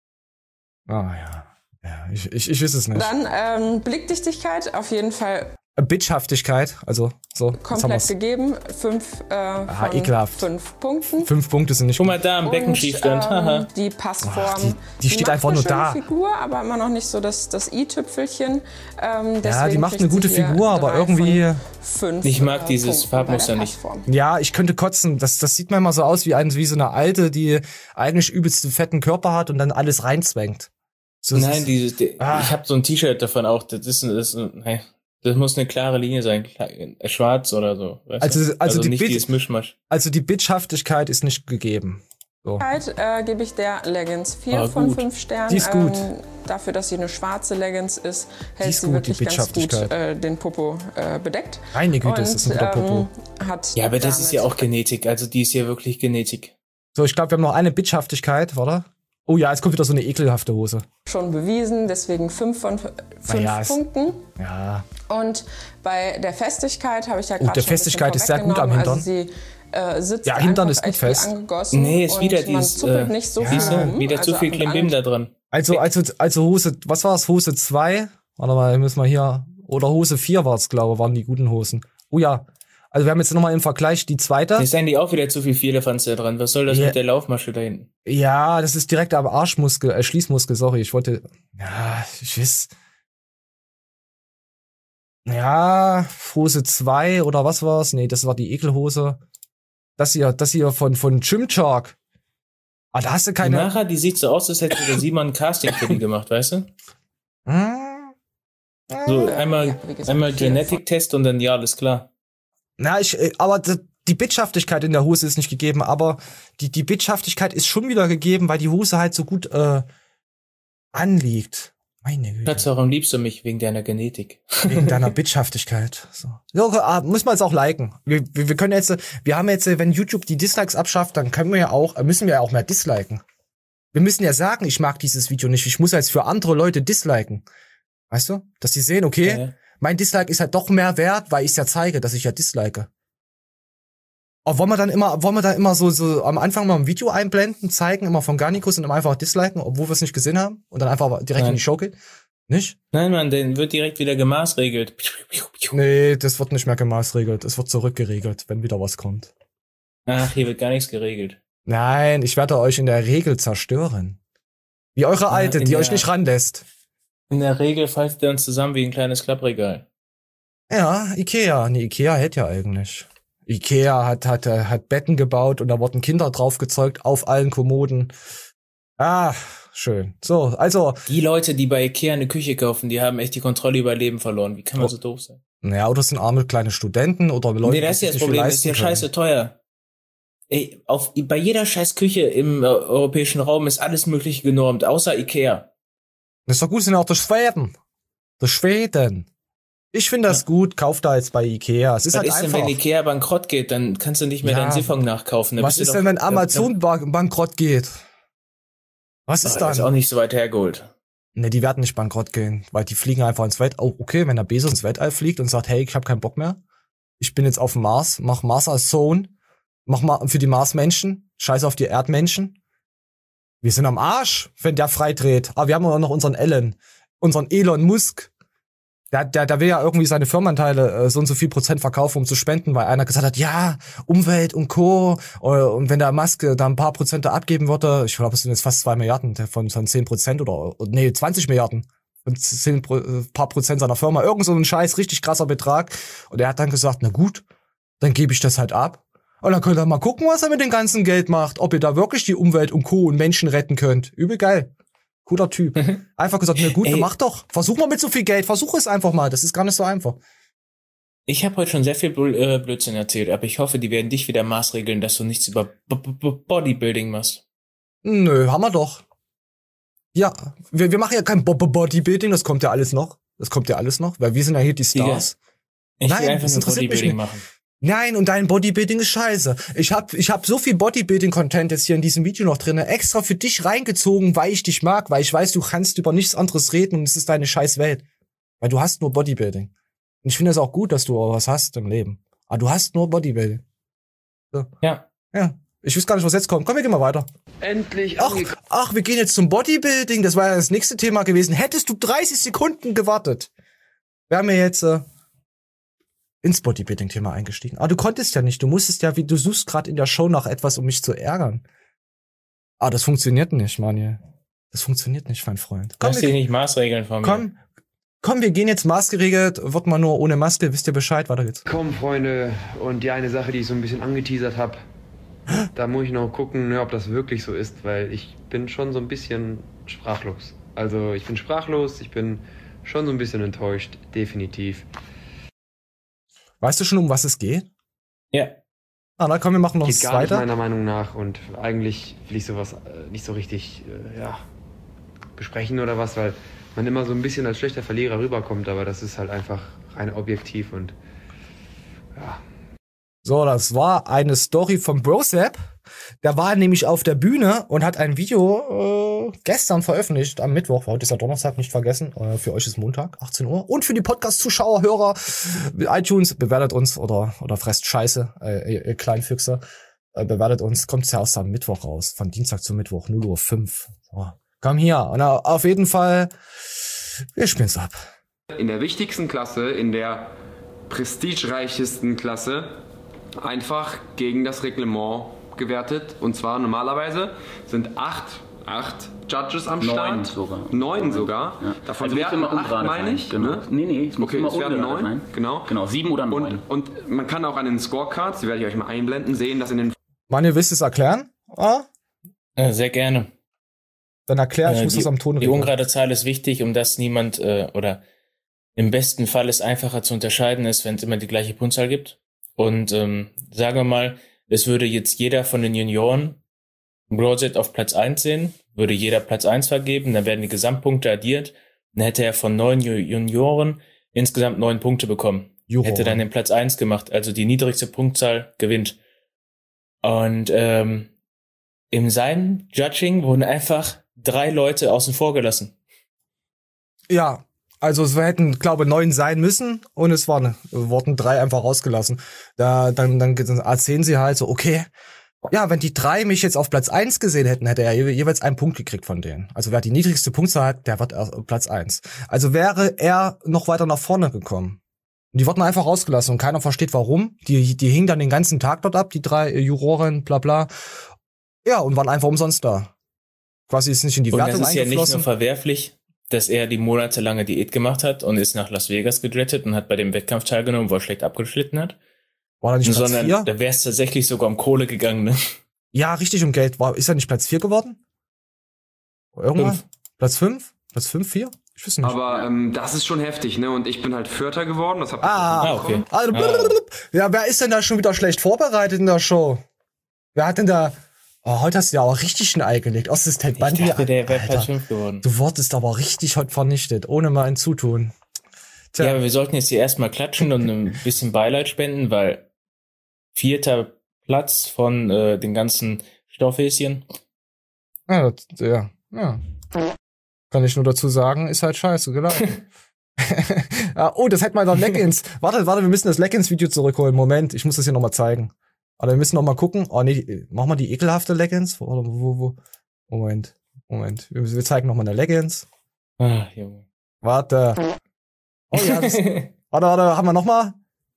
Ah ja, ja, ich, ich, ich weiß es nicht. Dann ähm, Blickdichtigkeit auf jeden Fall Äh, Bitchhaftigkeit, also so, jetzt haben komplett wir's. gegeben. Fünf äh, von ekelhaft. fünf Punkten. Fünf Punkte sind nicht Guck gut. mal da am Becken schief stand. ähm, Haha. die Passform. Ach, die- die steht macht einfach eine nur schöne da. Figur, aber immer noch nicht so das, das i-Tüpfelchen. Ähm, Ja, deswegen die macht kriegt eine gute sie hier Figur, aber drei irgendwie, von fünf, Ich mag äh, dieses Punkten bei Farbmuster der nicht. Passform. ja, ich könnte kotzen. Das, das sieht mir immer so aus wie, ein, wie so eine Alte, die eigentlich übelst einen fetten Körper hat und dann alles reinzwängt. So, das Nein, ist- dieses, die, Ah. ich habe so ein T-Shirt davon auch. Das ist, ein- das ist ein, hey, das muss eine klare Linie sein, klar, äh, schwarz oder so. Weißt Also- du? also also die nicht Bild- dieses Mischmasch. Also die Bitchhaftigkeit ist nicht gegeben. So. Äh, gebe ich der Leggings vier Ah, von gut. fünf Sternen. Die ist gut. Ähm, dafür, dass sie eine schwarze Leggings ist, hält ist sie gut, wirklich die ganz gut Bitchhaftigkeit. äh, den Popo äh, bedeckt. Meine Güte, das ist ein guter Popo. Ähm, hat Ja, aber das ist ja damit auch Genetik. Also die ist ja wirklich Genetik. So, ich glaube, wir haben noch eine Bitchhaftigkeit, warte. Oh ja, jetzt kommt wieder so eine ekelhafte Hose. schon bewiesen, deswegen fünf von fünf ja, es- Punkten. Ja. Und bei der Festigkeit habe ich ja Oh, gerade der schon ein Festigkeit bisschen ist sehr gut am vorweggenommen. Hintern. Also sie äh, sitzt Ja, Hintern einfach ist gut echt wie fest. angegossen Nee, ist und wieder man dieses, zuppelt äh, nicht so ja, viel Siehst du, rum. wieder zu Also viel ab und Klimbim an- da dran. Also, also, also Hose, was war es? Hose zwei? Warte mal, müssen wir hier. Oder Hose vier war es, glaube ich, waren die guten Hosen. Oh ja. Also wir haben jetzt nochmal im Vergleich die zweite. Ist eigentlich auch wieder zu viel Vierlefanz da dran. Was soll das Ja. mit der Laufmasche da hinten? Ja, das ist direkt am Arschmuskel, äh, Schließmuskel, sorry. Ich wollte. Ja, ich weiß. Ja, Hose zwei oder was war's? Nee, das war die Ekelhose. Das hier, das hier von, von Chimchak. Ah, da hast du Die keine. Mara, die sieht so aus, als hätte der Simon ein Casting für die gemacht, weißt du? Hm? So einmal, ja, wie gesagt, einmal viel Genetic-Test und dann ja, alles klar. Na, ich, äh, aber d- die Bitchhaftigkeit in der Hose ist nicht gegeben, aber die, die Bitchhaftigkeit ist schon wieder gegeben, weil die Hose halt so gut äh, anliegt. Meine Güte. Schatz, warum liebst du mich? Wegen deiner Genetik. Wegen deiner Bitchhaftigkeit. So. So, ah, muss man jetzt auch liken. Wir, wir, wir können jetzt, wir haben jetzt, wenn YouTube die Dislikes abschafft, dann können wir ja auch, müssen wir ja auch mehr disliken. Wir müssen ja sagen, ich mag dieses Video nicht. Ich muss jetzt für andere Leute disliken. Weißt du? Dass die sehen, okay, ja. mein Dislike ist halt doch mehr wert, weil ich es ja zeige, dass ich ja dislike. Aber wollen wir dann immer, wollen wir dann immer so, so am Anfang mal ein Video einblenden, zeigen, immer von Garnicus und dann einfach disliken, obwohl wir es nicht gesehen haben und dann einfach direkt Nein. in die Show gehen? Nicht? Nein, Mann, den wird direkt wieder gemaßregelt. Nee, das wird nicht mehr gemaßregelt. Es wird zurückgeregelt, wenn wieder was kommt. Ach, hier wird gar nichts geregelt. Nein, ich werde euch in der Regel zerstören. Wie eure ja, Alte, die der, euch nicht ranlässt. In der Regel faltet ihr uns zusammen wie ein kleines Klappregal. Ja, Ikea. Nee, Ikea hält ja eigentlich. Ikea hat, hat, hat Betten gebaut und da wurden Kinder drauf gezeugt auf allen Kommoden. Ah, schön. So, also. Die Leute, die bei Ikea eine Küche kaufen, die haben echt die Kontrolle über Leben verloren. Wie kann man oh. so doof sein? Naja, oder sind arme kleine Studenten oder Leute, nee, das ist ja das Problem, das ist ja scheiße teuer. Ey, auf, bei jeder scheiß Küche im äh, europäischen Raum ist alles Mögliche genormt, außer Ikea. Das ist doch gut, sind auch durch Schweden. Durch Schweden. Ich finde das ja. gut, kauf da jetzt bei Ikea. Es ist Was halt ist einfach. denn, wenn Ikea bankrott geht, dann kannst du nicht mehr ja. deinen Siphon nachkaufen. Dann Was ist denn, doch, wenn Amazon dann, bankrott geht? Was ist oh, dann? Das ist auch nicht so weit hergeholt. Ne, die werden nicht bankrott gehen, weil die fliegen einfach ins Weltall. Oh, okay, wenn der Bezos ins Weltall fliegt und sagt, hey, ich habe keinen Bock mehr. Ich bin jetzt auf dem Mars, mach Mars als Zone, mach mal für die Marsmenschen, scheiß auf die Erdmenschen. Wir sind am Arsch, wenn der freidreht. Aber wir haben auch noch unseren Elon, unseren Elon Musk. Der, der, der will ja irgendwie seine Firmenanteile äh, so und so viel Prozent verkaufen, um zu spenden, weil einer gesagt hat, ja, Umwelt und Co. Und wenn der Musk da ein paar Prozent da abgeben würde, ich glaube, es sind jetzt fast zwei Milliarden von, von zehn Prozent oder, nee, zwanzig Milliarden von zehn paar Prozent seiner Firma. Irgend so ein scheiß, richtig krasser Betrag. Und er hat dann gesagt, na gut, dann gebe ich das halt ab. Und dann könnt ihr mal gucken, was er mit dem ganzen Geld macht. Ob ihr da wirklich die Umwelt und Co. und Menschen retten könnt. Übel geil. Cooler Typ. Einfach gesagt, na gut, Ey. mach doch. Versuch mal mit so viel Geld. Versuch es einfach mal. Das ist gar nicht so einfach. Ich habe heute schon sehr viel Blödsinn erzählt, aber ich hoffe, die werden dich wieder maßregeln, dass du nichts über B- B- Bodybuilding machst. Nö, haben wir doch. Ja, wir, wir machen ja kein B- B- Bodybuilding, das kommt ja alles noch. Das kommt ja alles noch, weil wir sind ja hier die Stars. Ich Nein, will einfach das nur interessiert mich Bodybuilding nicht. machen. Nein, und dein Bodybuilding ist scheiße. Ich hab, ich hab so viel Bodybuilding-Content jetzt hier in diesem Video noch drin, extra für dich reingezogen, weil ich dich mag, weil ich weiß, du kannst über nichts anderes reden und es ist deine scheiß Welt. Weil du hast nur Bodybuilding. Und ich finde es auch gut, dass du was hast im Leben. Aber du hast nur Bodybuilding. So. Ja. Ja. Ich weiß gar nicht, was jetzt kommt. Komm, wir gehen mal weiter. Endlich. Ach, ach, wir gehen jetzt zum Bodybuilding. Das war ja das nächste Thema gewesen. Hättest du dreißig Sekunden gewartet, wären wir jetzt äh, ins Bodybuilding-Thema eingestiegen. Aber du konntest ja nicht. Du musstest ja, wie du suchst gerade in der Show nach etwas, um mich zu ärgern. Ah, das funktioniert nicht, Manuel. Das funktioniert nicht, mein Freund. Komm, Lass dich nicht maßregeln von mir. Komm, komm, wir gehen jetzt maßgeregelt. Wird mal nur ohne Maske. Wisst ihr Bescheid? Weiter geht's. Komm, Freunde. Und die eine Sache, die ich so ein bisschen angeteasert habe, da muss ich noch gucken, ne, ob das wirklich so ist, weil ich bin schon so ein bisschen sprachlos. Also ich bin sprachlos, ich bin schon so ein bisschen enttäuscht, definitiv. Weißt du schon, um was es geht? Ja. Ah, dann komm, wir machen noch geht gar weiter. Nicht meiner Meinung nach und eigentlich will ich sowas äh, nicht so richtig äh, ja, besprechen oder was, weil man immer so ein bisschen als schlechter Verlierer rüberkommt, aber das ist halt einfach rein objektiv und ja. So, das war eine Story von Brosap. Der war nämlich auf der Bühne und hat ein Video äh, gestern veröffentlicht, am Mittwoch. Heute ist ja Donnerstag, nicht vergessen. Äh, für euch ist Montag, achtzehn Uhr. Und für die Podcast-Zuschauer, Hörer, iTunes, bewertet uns oder oder fresst Scheiße, äh, ihr, ihr Kleinfüchse. Äh, bewertet uns, kommt ja aus am Mittwoch raus. Von Dienstag zu Mittwoch, null Uhr fünf. So, komm hier. Und auf jeden Fall, wir spielen's ab. In der wichtigsten Klasse, in der prestigereichesten Klasse, einfach gegen das Reglement gewertet. Und zwar normalerweise sind acht, acht Judges am Start. Neun sogar. Neun sogar. Ja. Davon also werden acht, meine ich. Genau. Ne? Nee, nee, es muss okay, immer es werden neun. Sein. Genau. Genau, sieben oder neun. Und, und man kann auch an den Scorecards, die werde ich euch mal einblenden, sehen, dass in den... Mann, ihr wisst es erklären? Ah? Äh, sehr gerne. Dann erklär, ich äh, muss die, das am Ton Die ungerade Zahl ist wichtig, um dass niemand, äh, oder im besten Fall es einfacher zu unterscheiden ist, wenn es immer die gleiche Punktzahl gibt. Und ähm, sagen wir mal, es würde jetzt jeder von den Junioren Broadset auf Platz eins sehen, würde jeder Platz eins vergeben, dann werden die Gesamtpunkte addiert dann hätte er von neun Ju- Junioren insgesamt neun Punkte bekommen. Juroren. Hätte dann den Platz eins gemacht, also die niedrigste Punktzahl gewinnt. Und ähm, in seinem Judging wurden einfach drei Leute außen vor gelassen. Ja, also es hätten, glaube ich, neun sein müssen und es waren, wurden drei einfach rausgelassen. Da, dann, dann erzählen sie halt so, okay, ja, wenn die drei mich jetzt auf Platz eins gesehen hätten, hätte er je- jeweils einen Punkt gekriegt von denen. Also wer die niedrigste Punktzahl hat, der wird erst Platz eins. Also wäre er noch weiter nach vorne gekommen. Und die wurden einfach rausgelassen und keiner versteht warum. Die, die hingen dann den ganzen Tag dort ab, die drei Juroren, bla bla. Ja, und waren einfach umsonst da. Quasi ist nicht in die Und Wertung das ist ja nicht nur eingeflossen. verwerflich, dass er die monatelange Diät gemacht hat und ist nach Las Vegas gedrettet und hat bei dem Wettkampf teilgenommen, wo er schlecht abgeschnitten hat. War er nicht Platz Sondern vier? da wäre es tatsächlich sogar um Kohle gegangen, ne? Ja, richtig um Geld. War, ist er nicht Platz vier geworden? Irgendwann? Fünf. Platz fünf? Platz fünf, vier? Ich weiß nicht. Aber ähm, das ist schon heftig, ne? Und ich bin halt Vierter geworden. Das habt ihr Ah, Ah, okay. Also, Ah. ja, wer ist denn da schon wieder schlecht vorbereitet in der Show? Wer hat denn da... Oh, heute hast du ja auch richtig ein Ei gelegt. Assistent Ich Bandi. dachte, der wäre Alter, Platz fünf geworden. du wurdest aber richtig heute vernichtet, ohne mal ein Zutun. Tja, Ja, aber wir sollten jetzt hier erstmal klatschen und ein bisschen Beileid spenden, weil vierter Platz von äh, den ganzen Stoffhäschen. ja, das- ja, ja. Kann ich nur dazu sagen, ist halt scheiße gelaufen. Ah, oh, das hätte mal noch Leggings. Warte, warte, wir müssen das Leggings-Video zurückholen. Moment, ich muss das hier nochmal zeigen. Aber wir müssen noch mal gucken. Oh nee, mach mal die ekelhafte Leggings. Wo, wo, wo? Moment, Moment. Wir, wir zeigen noch mal eine Leggings. Ah, Junge. Warte. Oh ja, das, warte, warte, haben wir noch mal?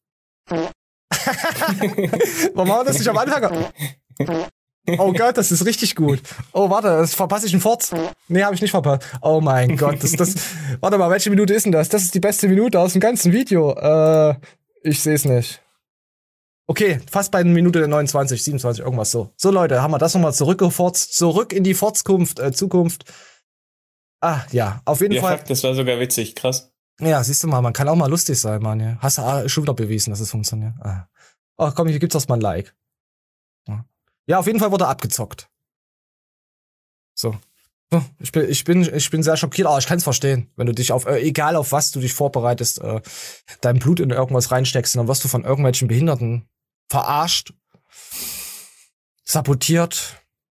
Warum haben wir das nicht am Anfang? Oh Gott, das ist richtig gut. Oh, warte, das verpasse ich einen Fort. Nee, habe ich nicht verpasst. Oh mein Gott, das, das. Warte mal, welche Minute ist denn das? Das ist die beste Minute aus dem ganzen Video. Äh, ich sehe es nicht. Okay, fast bei Minute neunundzwanzig, siebenundzwanzig, irgendwas so. So, Leute, haben wir das nochmal zurückgeforzt, zurück in die Fortkunft, äh, Zukunft. Ah, ja, auf jeden Ja, Fall. fuck, das war sogar witzig, krass. Ja, siehst du mal, man kann auch mal lustig sein, Mann. Ja. Hast du ah, schon wieder bewiesen, dass es funktioniert. Ah. Oh, komm, hier gibt's doch mal ein Like. Ja. Ja, auf jeden Fall wurde er abgezockt. So. So, Ich bin, ich bin, ich bin sehr schockiert, aber ich kann's verstehen. Wenn du dich auf, äh, egal auf was du dich vorbereitest, äh, dein Blut in irgendwas reinsteckst und dann wirst du von irgendwelchen Behinderten verarscht, sabotiert.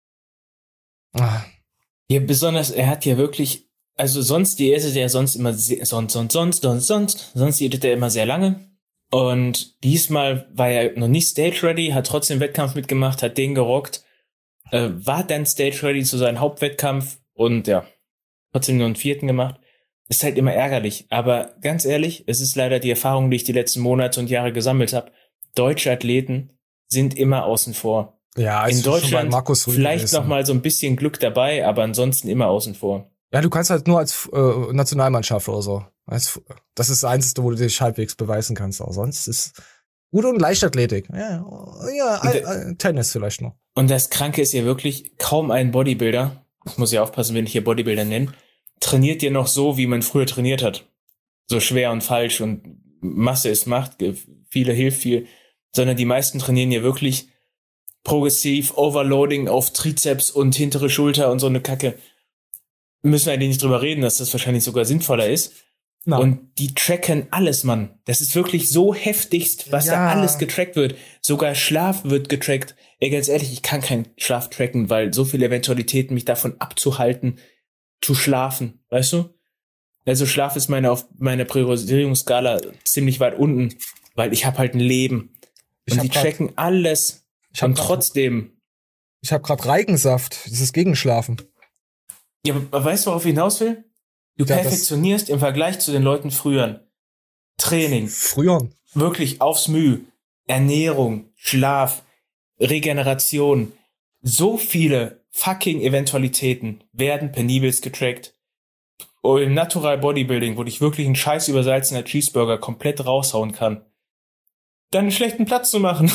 Ah. Ja, besonders, er hat ja wirklich, also sonst, die ist ja sonst immer, sehr, sonst, sonst, sonst, sonst, sonst, sonst edit er immer sehr lange. Und diesmal war er noch nicht stage ready, hat trotzdem Wettkampf mitgemacht, hat den gerockt, äh, war dann stage ready zu seinem Hauptwettkampf und ja, trotzdem nur einen vierten gemacht. Ist halt immer ärgerlich. Aber ganz ehrlich, es ist leider die Erfahrung, die ich die letzten Monate und Jahre gesammelt habe. Deutsche Athleten sind immer außen vor. Ja, In ist schon bei Deutschland Markus Rühl vielleicht gewesen. noch mal so ein bisschen Glück dabei, aber ansonsten immer außen vor. Ja, du kannst halt nur als äh, Nationalmannschaft oder so. Als, das ist das Einzige, wo du dich halbwegs beweisen kannst. Aber sonst ist gut und Leichtathletik. Ja, ja Und äh, äh, Tennis vielleicht noch. Und das Kranke ist ja wirklich, kaum ein Bodybuilder, ich muss ja aufpassen, wenn ich hier Bodybuilder nenne, trainiert dir noch so, wie man früher trainiert hat. So schwer und falsch und Masse ist Macht, viele hilft viel, sondern die meisten trainieren ja wirklich progressiv, Overloading auf Trizeps und hintere Schulter und so eine Kacke. Müssen wir eigentlich nicht drüber reden, dass das wahrscheinlich sogar sinnvoller ist. Na. Und die tracken alles, Mann. Das ist wirklich so heftigst, was Ja. da alles getrackt wird. Sogar Schlaf wird getrackt. Ey, ganz ehrlich, ich kann keinen Schlaf tracken, weil so viele Eventualitäten, mich davon abzuhalten, zu schlafen. Weißt du? Also Schlaf ist meine auf meiner Priorisierungsskala ziemlich weit unten, weil ich habe halt ein Leben. Ich Und hab die grad- tracken alles. Ich hab Und grad- trotzdem. Ich habe gerade Reigensaft. Das ist gegen Schlafen. Ja, aber weißt du, worauf ich hinaus will? Du Ja, das- perfektionierst im Vergleich zu den Leuten früher. Training. Früher. Wirklich aufs Mühe. Ernährung, Schlaf, Regeneration. So viele fucking Eventualitäten werden penibelst getrackt. Oh, im Natural Bodybuilding, wo dich wirklich ein scheiß übersalzener Cheeseburger komplett raushauen kann, dann einen schlechten Platz zu machen.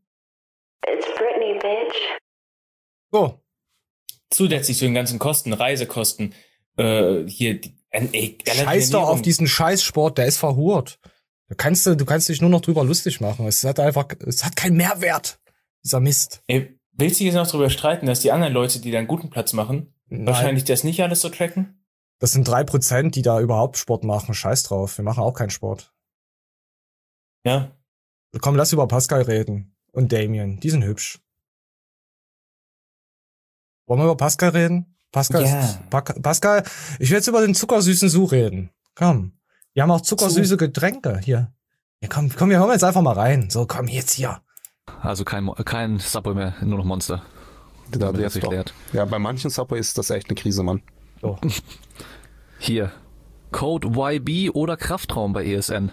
It's Britney, bitch. So. Zusätzlich zu den ganzen Kosten, Reisekosten, äh, hier, die, äh, ey, Scheiß doch auf diesen Scheißsport, der ist verhurt. Du kannst, du kannst dich nur noch drüber lustig machen. Es hat einfach, es hat keinen Mehrwert. Dieser Mist. Ey, willst du jetzt noch drüber streiten, dass die anderen Leute, die da einen guten Platz machen, Nein. wahrscheinlich das nicht alles so tracken? Das sind drei Prozent, die da überhaupt Sport machen. Scheiß drauf, wir machen auch keinen Sport. Ja. Komm, lass über Pascal reden. Und Damien, die sind hübsch. Wollen wir über Pascal reden? Pascal, Ja. ist, pa Pascal, ich will jetzt über den zuckersüßen Su reden. Komm. Wir haben auch zuckersüße Getränke hier. Ja, komm, komm, wir hören jetzt einfach mal rein. So, komm jetzt hier. Also kein, Mo- kein Subway mehr, nur noch Monster. Da Das bin hat sich ich geklärt. doch. Ja, bei manchen Subway ist das echt eine Krise, Mann. So. Hier. Code Y B oder Kraftraum bei E S N.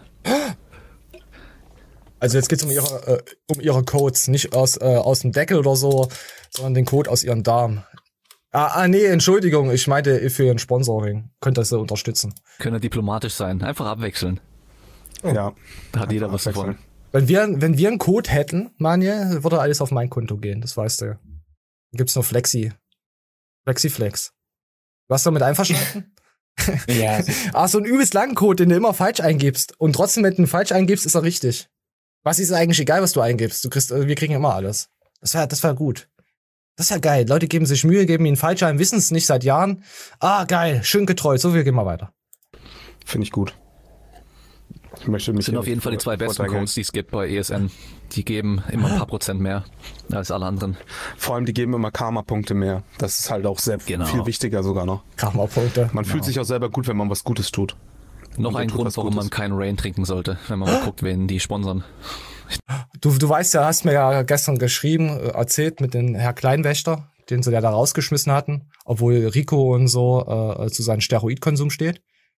Also jetzt geht's um ihre, äh, um ihre Codes, nicht aus, äh, aus dem Deckel oder so, sondern den Code aus ihrem Darm. Ah, ah, nee, Entschuldigung, ich meinte für ihren Sponsoring. Könnt ihr sie unterstützen. Können diplomatisch sein. Einfach abwechseln. Ja. Da hat jeder was davon. Wenn wir, wenn wir einen Code hätten, Manje, würde alles auf mein Konto gehen, das weißt du. Dann gibt's nur Flexi. Flexiflex. Warst du damit einverstanden? Ja. Ah, so einen übelst langen Code, den du immer falsch eingibst. Und trotzdem, wenn du ihn falsch eingibst, ist er richtig. Was ist eigentlich egal, was du eingibst? Du kriegst, äh, wir kriegen immer alles. Das wäre, das wäre gut. Das ist ja geil. Leute geben sich Mühe, geben ihn falsch ein, wissen es nicht seit Jahren. Ah, geil, schön getreu. So, wir gehen mal weiter. Finde ich gut. Ich möchte mich Das sind auf jeden Fall die zwei besten Codes, die es gibt bei E S N. Die geben immer ein paar Prozent mehr als alle anderen. Vor allem, die geben immer Karma-Punkte mehr. Das ist halt auch sehr Genau. viel wichtiger sogar noch. Karma-Punkte. Man fühlt sich auch selber gut, wenn man was Gutes tut. Noch Und ein tut Grund, was warum Gutes. man keinen Rain trinken sollte, wenn man mal guckt, wen die sponsern. Du, du weißt ja, hast mir ja gestern geschrieben, äh, erzählt mit dem Herr Kleinwächter, den sie ja da rausgeschmissen hatten, obwohl Rico und so äh, zu seinem Steroidkonsum steht.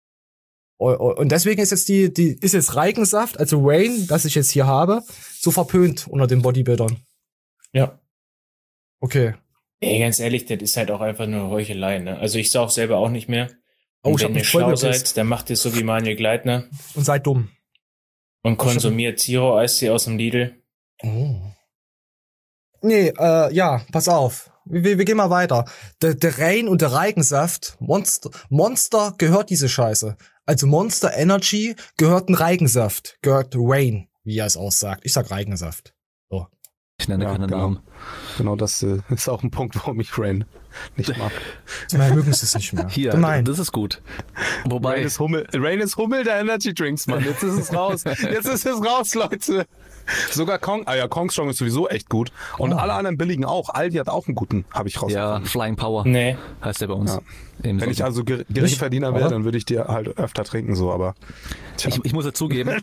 Und deswegen ist jetzt die, die ist jetzt Reikensaft, also Rain, das ich jetzt hier habe, so verpönt unter den Bodybuildern. Ja. Okay. Ey, ganz ehrlich, das ist halt auch einfach nur Heuchelei, ne? Also ich sauf selber auch nicht mehr. Oh, Und ich hab wenn ihr mich voll schlau gepisst. seid, dann macht ihr so wie Manuel Gleitner Und seid dumm. und konsumiert Zero Eistee aus dem Lidl. Oh. Nee, äh, ja, pass auf. Wir, wir gehen mal weiter. Der, der Rain und der Reikensaft, Monster, Monster gehört diese Scheiße. Also Monster Energy gehört ein Reikensaft, gehört Rain, wie er es aussagt. Ich sag Reikensaft. So. Ich nenne Ja, keinen genau. Namen. Genau, das äh, ist auch ein Punkt, warum ich Rain nicht mag. Wir mögen es nicht mehr. Hier, Gemein. das ist gut. Wobei, Rain ist Hummel, Rain ist Hummel der Energy Drinks, Mann. Jetzt ist es raus. Jetzt ist es raus, Leute. Sogar Kong, ah ja, Kong Strong ist sowieso echt gut. Und Oh. alle anderen billigen auch. Aldi hat auch einen guten, habe ich ja, rausgefunden. Flying Power Nee. heißt der bei uns. Ja. Im Wenn ich Sommer. also ger Geringverdiener Nicht, wäre, oder? dann würde ich dir halt öfter trinken, so, aber. Tja. ich, ich muss ja zugeben,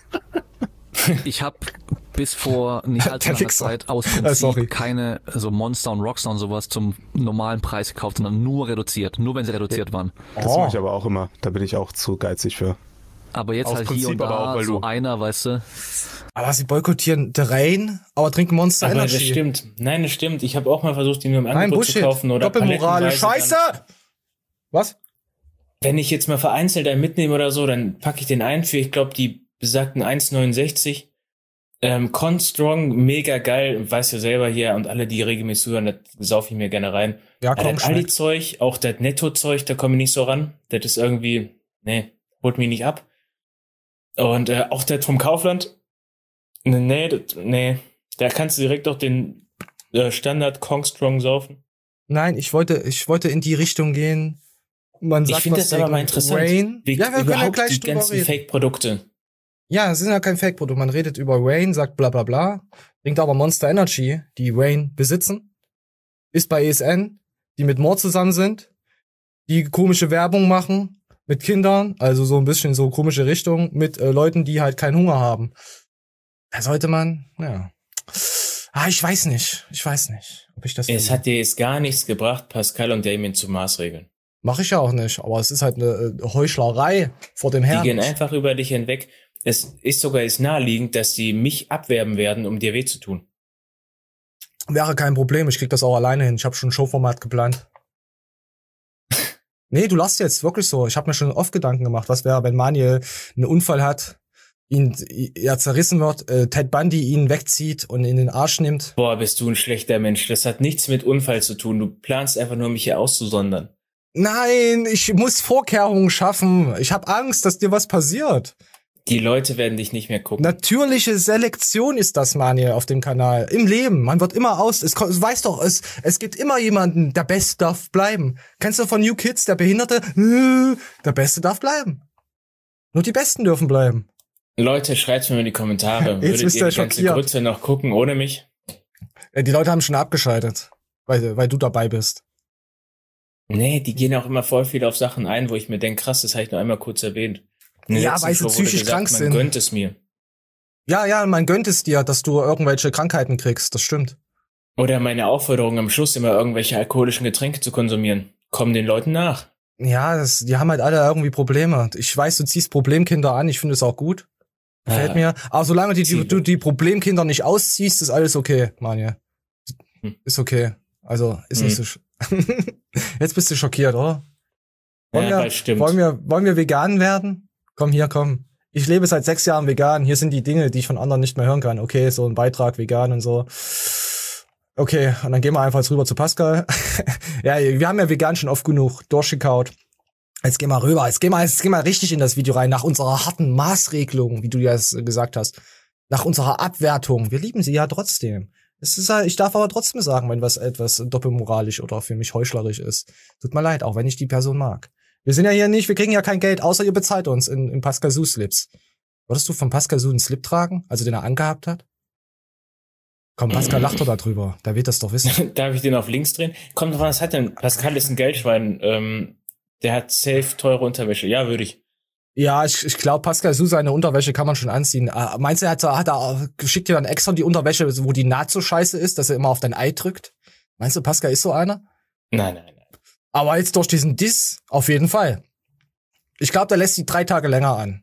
ich habe bis vor nicht allzu Der langer Wichser. Zeit aus Äh, sorry. Prinzip keine so Monster und Rockstar und sowas zum normalen Preis gekauft, sondern nur reduziert, nur wenn sie reduziert waren. Das Oh. mache ich aber auch immer. Da bin ich auch zu geizig für. Aber jetzt Aus halt hier Prinzip und aber da auch, weil so du- einer, weißt du, Aber sie boykottieren der Rain, aber trinken Monster Aber Energy. das stimmt. Nein, das stimmt. Ich habe auch mal versucht, die nur im Nein, Angebot Bullshit. zu kaufen oder Doppelmorale. palettenweise Scheiße! dann- Was? Wenn ich jetzt mal vereinzelt einen mitnehme oder so, dann packe ich den ein für, ich glaube, die besagten eins neunundsechzig. Ähm, Con Strong, mega geil, weiß ja selber hier und alle, die regelmäßig zuhören, das saufe ich mir gerne rein. Ja, Aber komm, das schmeckt. Aldi-Zeug, auch das Netto-Zeug, da komme ich nicht so ran. Das ist irgendwie, nee, holt mich nicht ab. Und äh, auch das vom Kaufland, nee, nee, das, nee, da kannst du direkt auch den äh, Standard Kong Strong saufen. Nein, ich wollte, ich wollte in die Richtung gehen. Man Ich sagt finde was das aber wegen mal interessant. Rain. Wie Ja, wir können ja überhaupt gleich die drüber ganzen reden. Fake-Produkte. Ja, es ist ja kein Fake-Produkt. Man redet über Rain, sagt bla bla bla, trinkt aber Monster Energy, die Rain besitzen, ist bei E S N, die mit Mord zusammen sind, die komische Werbung machen mit Kindern, also so ein bisschen so komische Richtung, mit äh, Leuten, die halt keinen Hunger haben. Da sollte man, ja. Ah, ich weiß nicht. Ich weiß nicht, ob ich das Es finde. hat dir jetzt gar nichts gebracht, Pascal und Damien zu maßregeln. Mach ich ja auch nicht, aber es ist halt eine äh, Heuchlerei vor dem Die Herrn. gehen einfach über dich hinweg. Es ist sogar jetzt naheliegend, dass sie mich abwerben werden, um dir weh zu tun. Wäre kein Problem, ich krieg das auch alleine hin. Ich habe schon ein Showformat geplant. Nee, du lachst jetzt, wirklich so. Ich habe mir schon oft Gedanken gemacht, was wäre, wenn Manuel einen Unfall hat, ihn er zerrissen wird, äh, Ted Bundy ihn wegzieht und in den Arsch nimmt. Boah, bist du ein schlechter Mensch. Das hat nichts mit Unfall zu tun. Du planst einfach nur, mich hier auszusondern. Nein, ich muss Vorkehrungen schaffen. Ich habe Angst, dass dir was passiert. Die Leute werden dich nicht mehr gucken. Natürliche Selektion ist das, Manje, auf dem Kanal. Im Leben. Man wird immer aus, es, es weiß doch, es, es gibt immer jemanden, der Beste darf bleiben. Kennst du von New Kids, der Behinderte? Der Beste darf bleiben. Nur die Besten dürfen bleiben. Leute, schreibt's mir in die Kommentare. Jetzt Würdet bist ihr du die ganze schockiert. Grütze noch gucken ohne mich? Die Leute haben schon abgeschaltet, weil, weil du dabei bist. Nee, die gehen auch immer voll viel auf Sachen ein, wo ich mir denke, krass, das habe ich nur einmal kurz erwähnt. Ja, weil sie wurde psychisch gesagt, krank man sind. gönnt es mir. Ja, ja, man gönnt es dir, dass du irgendwelche Krankheiten kriegst, das stimmt. Oder meine Aufforderung am Schluss immer irgendwelche alkoholischen Getränke zu konsumieren. Kommen den Leuten nach. Ja, das, die haben halt alle irgendwie Probleme. Ich weiß, du ziehst Problemkinder an, ich finde es auch gut. Gefällt Ah, mir. Aber solange die, die, Ziele. du die Problemkinder nicht ausziehst, ist alles okay, Manje. Hm. Ist okay. Also, ist Hm. nicht so sch Jetzt bist du schockiert, oder? Wollen, Ja, wir, das stimmt. wollen wir, wollen wir vegan werden? Komm hier, komm. Ich lebe seit sechs Jahren vegan. Hier sind die Dinge, die ich von anderen nicht mehr hören kann. Okay, so ein Beitrag vegan und so. Okay, und dann gehen wir einfach jetzt rüber zu Pascal. Ja, wir haben ja vegan schon oft genug durchgekaut. Jetzt geh mal rüber. Jetzt geh mal, jetzt geh mal richtig in das Video rein. Nach unserer harten Maßregelung, wie du ja es gesagt hast. Nach unserer Abwertung. Wir lieben sie ja trotzdem. Es ist, ich darf aber trotzdem sagen, wenn was etwas doppelmoralisch oder für mich heuchlerisch ist. Tut mir leid, auch wenn ich die Person mag. Wir sind ja hier nicht, wir kriegen ja kein Geld, außer ihr bezahlt uns in, in Pascal Su Slips. Würdest du von Pascal Su einen Slip tragen? Also den er angehabt hat? Komm, Pascal lacht doch da drüber. Der wird das doch wissen. Darf ich den auf links drehen? Kommt drauf an, was hat denn? Pascal ist ein Geldschwein. Ähm, der hat safe teure Unterwäsche. Ja, würde ich. Ja, ich, ich glaube, Pascal Su, seine Unterwäsche kann man schon anziehen. Äh, meinst du, er hat, hat er schickt dir dann extra die Unterwäsche, wo die Naht so scheiße ist, dass er immer auf dein Ei drückt? Meinst du, Pascal ist so einer? Nein, nein, nein. Aber jetzt durch diesen Diss, auf jeden Fall. Ich glaube, der lässt die drei Tage länger an.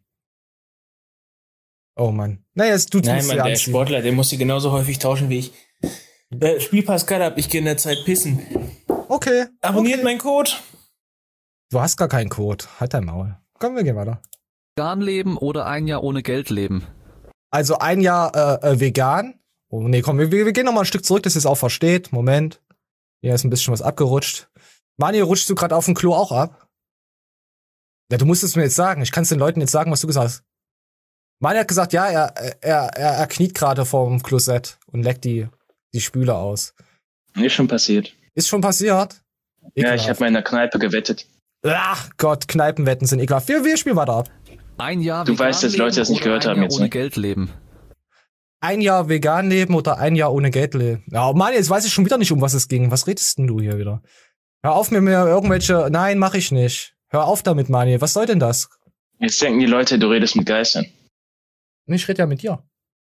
Oh Mann. Naja, es tut Nein, musst Mann, du der anziehen. Sportler, der muss sie genauso häufig tauschen wie ich. Äh, Spiel Pascal ab, ich gehe in der Zeit pissen. Okay. Abonniert okay. meinen Code. Du hast gar keinen Code. Halt dein Maul. Komm, wir gehen weiter. Vegan leben oder ein Jahr ohne Geld leben? Also ein Jahr äh, äh, vegan. Oh nee, komm, wir, wir gehen noch mal ein Stück zurück, dass ihr es auch versteht. Moment. Hier ist ein bisschen was abgerutscht. Mani, rutschst du gerade auf dem Klo auch ab? Ja, du musst es mir jetzt sagen. Ich kann es den Leuten jetzt sagen, was du gesagt hast. Mani hat gesagt, ja, er, er, er, er kniet gerade vorm Klosett und leckt die, die Spüle aus. Ist schon passiert. Ist schon passiert? Ja, ich habe mal in der Kneipe gewettet. Ach Gott, Kneipenwetten sind ekelhaft. Wir, wir spielen weiter ab. Ein Jahr Du vegan weißt, dass leben Leute das nicht oder gehört ein haben Jahr jetzt, ohne ne? Geld leben? Ein Jahr vegan leben oder ein Jahr ohne Geld leben? Ja, Mann, jetzt weiß ich schon wieder nicht, um was es ging. Was redest denn du hier wieder? Hör auf mit mir irgendwelche... Nein, mach ich nicht. Hör auf damit, Mani. Was soll denn das? Jetzt denken die Leute, du redest mit Geistern. Ich rede ja mit dir.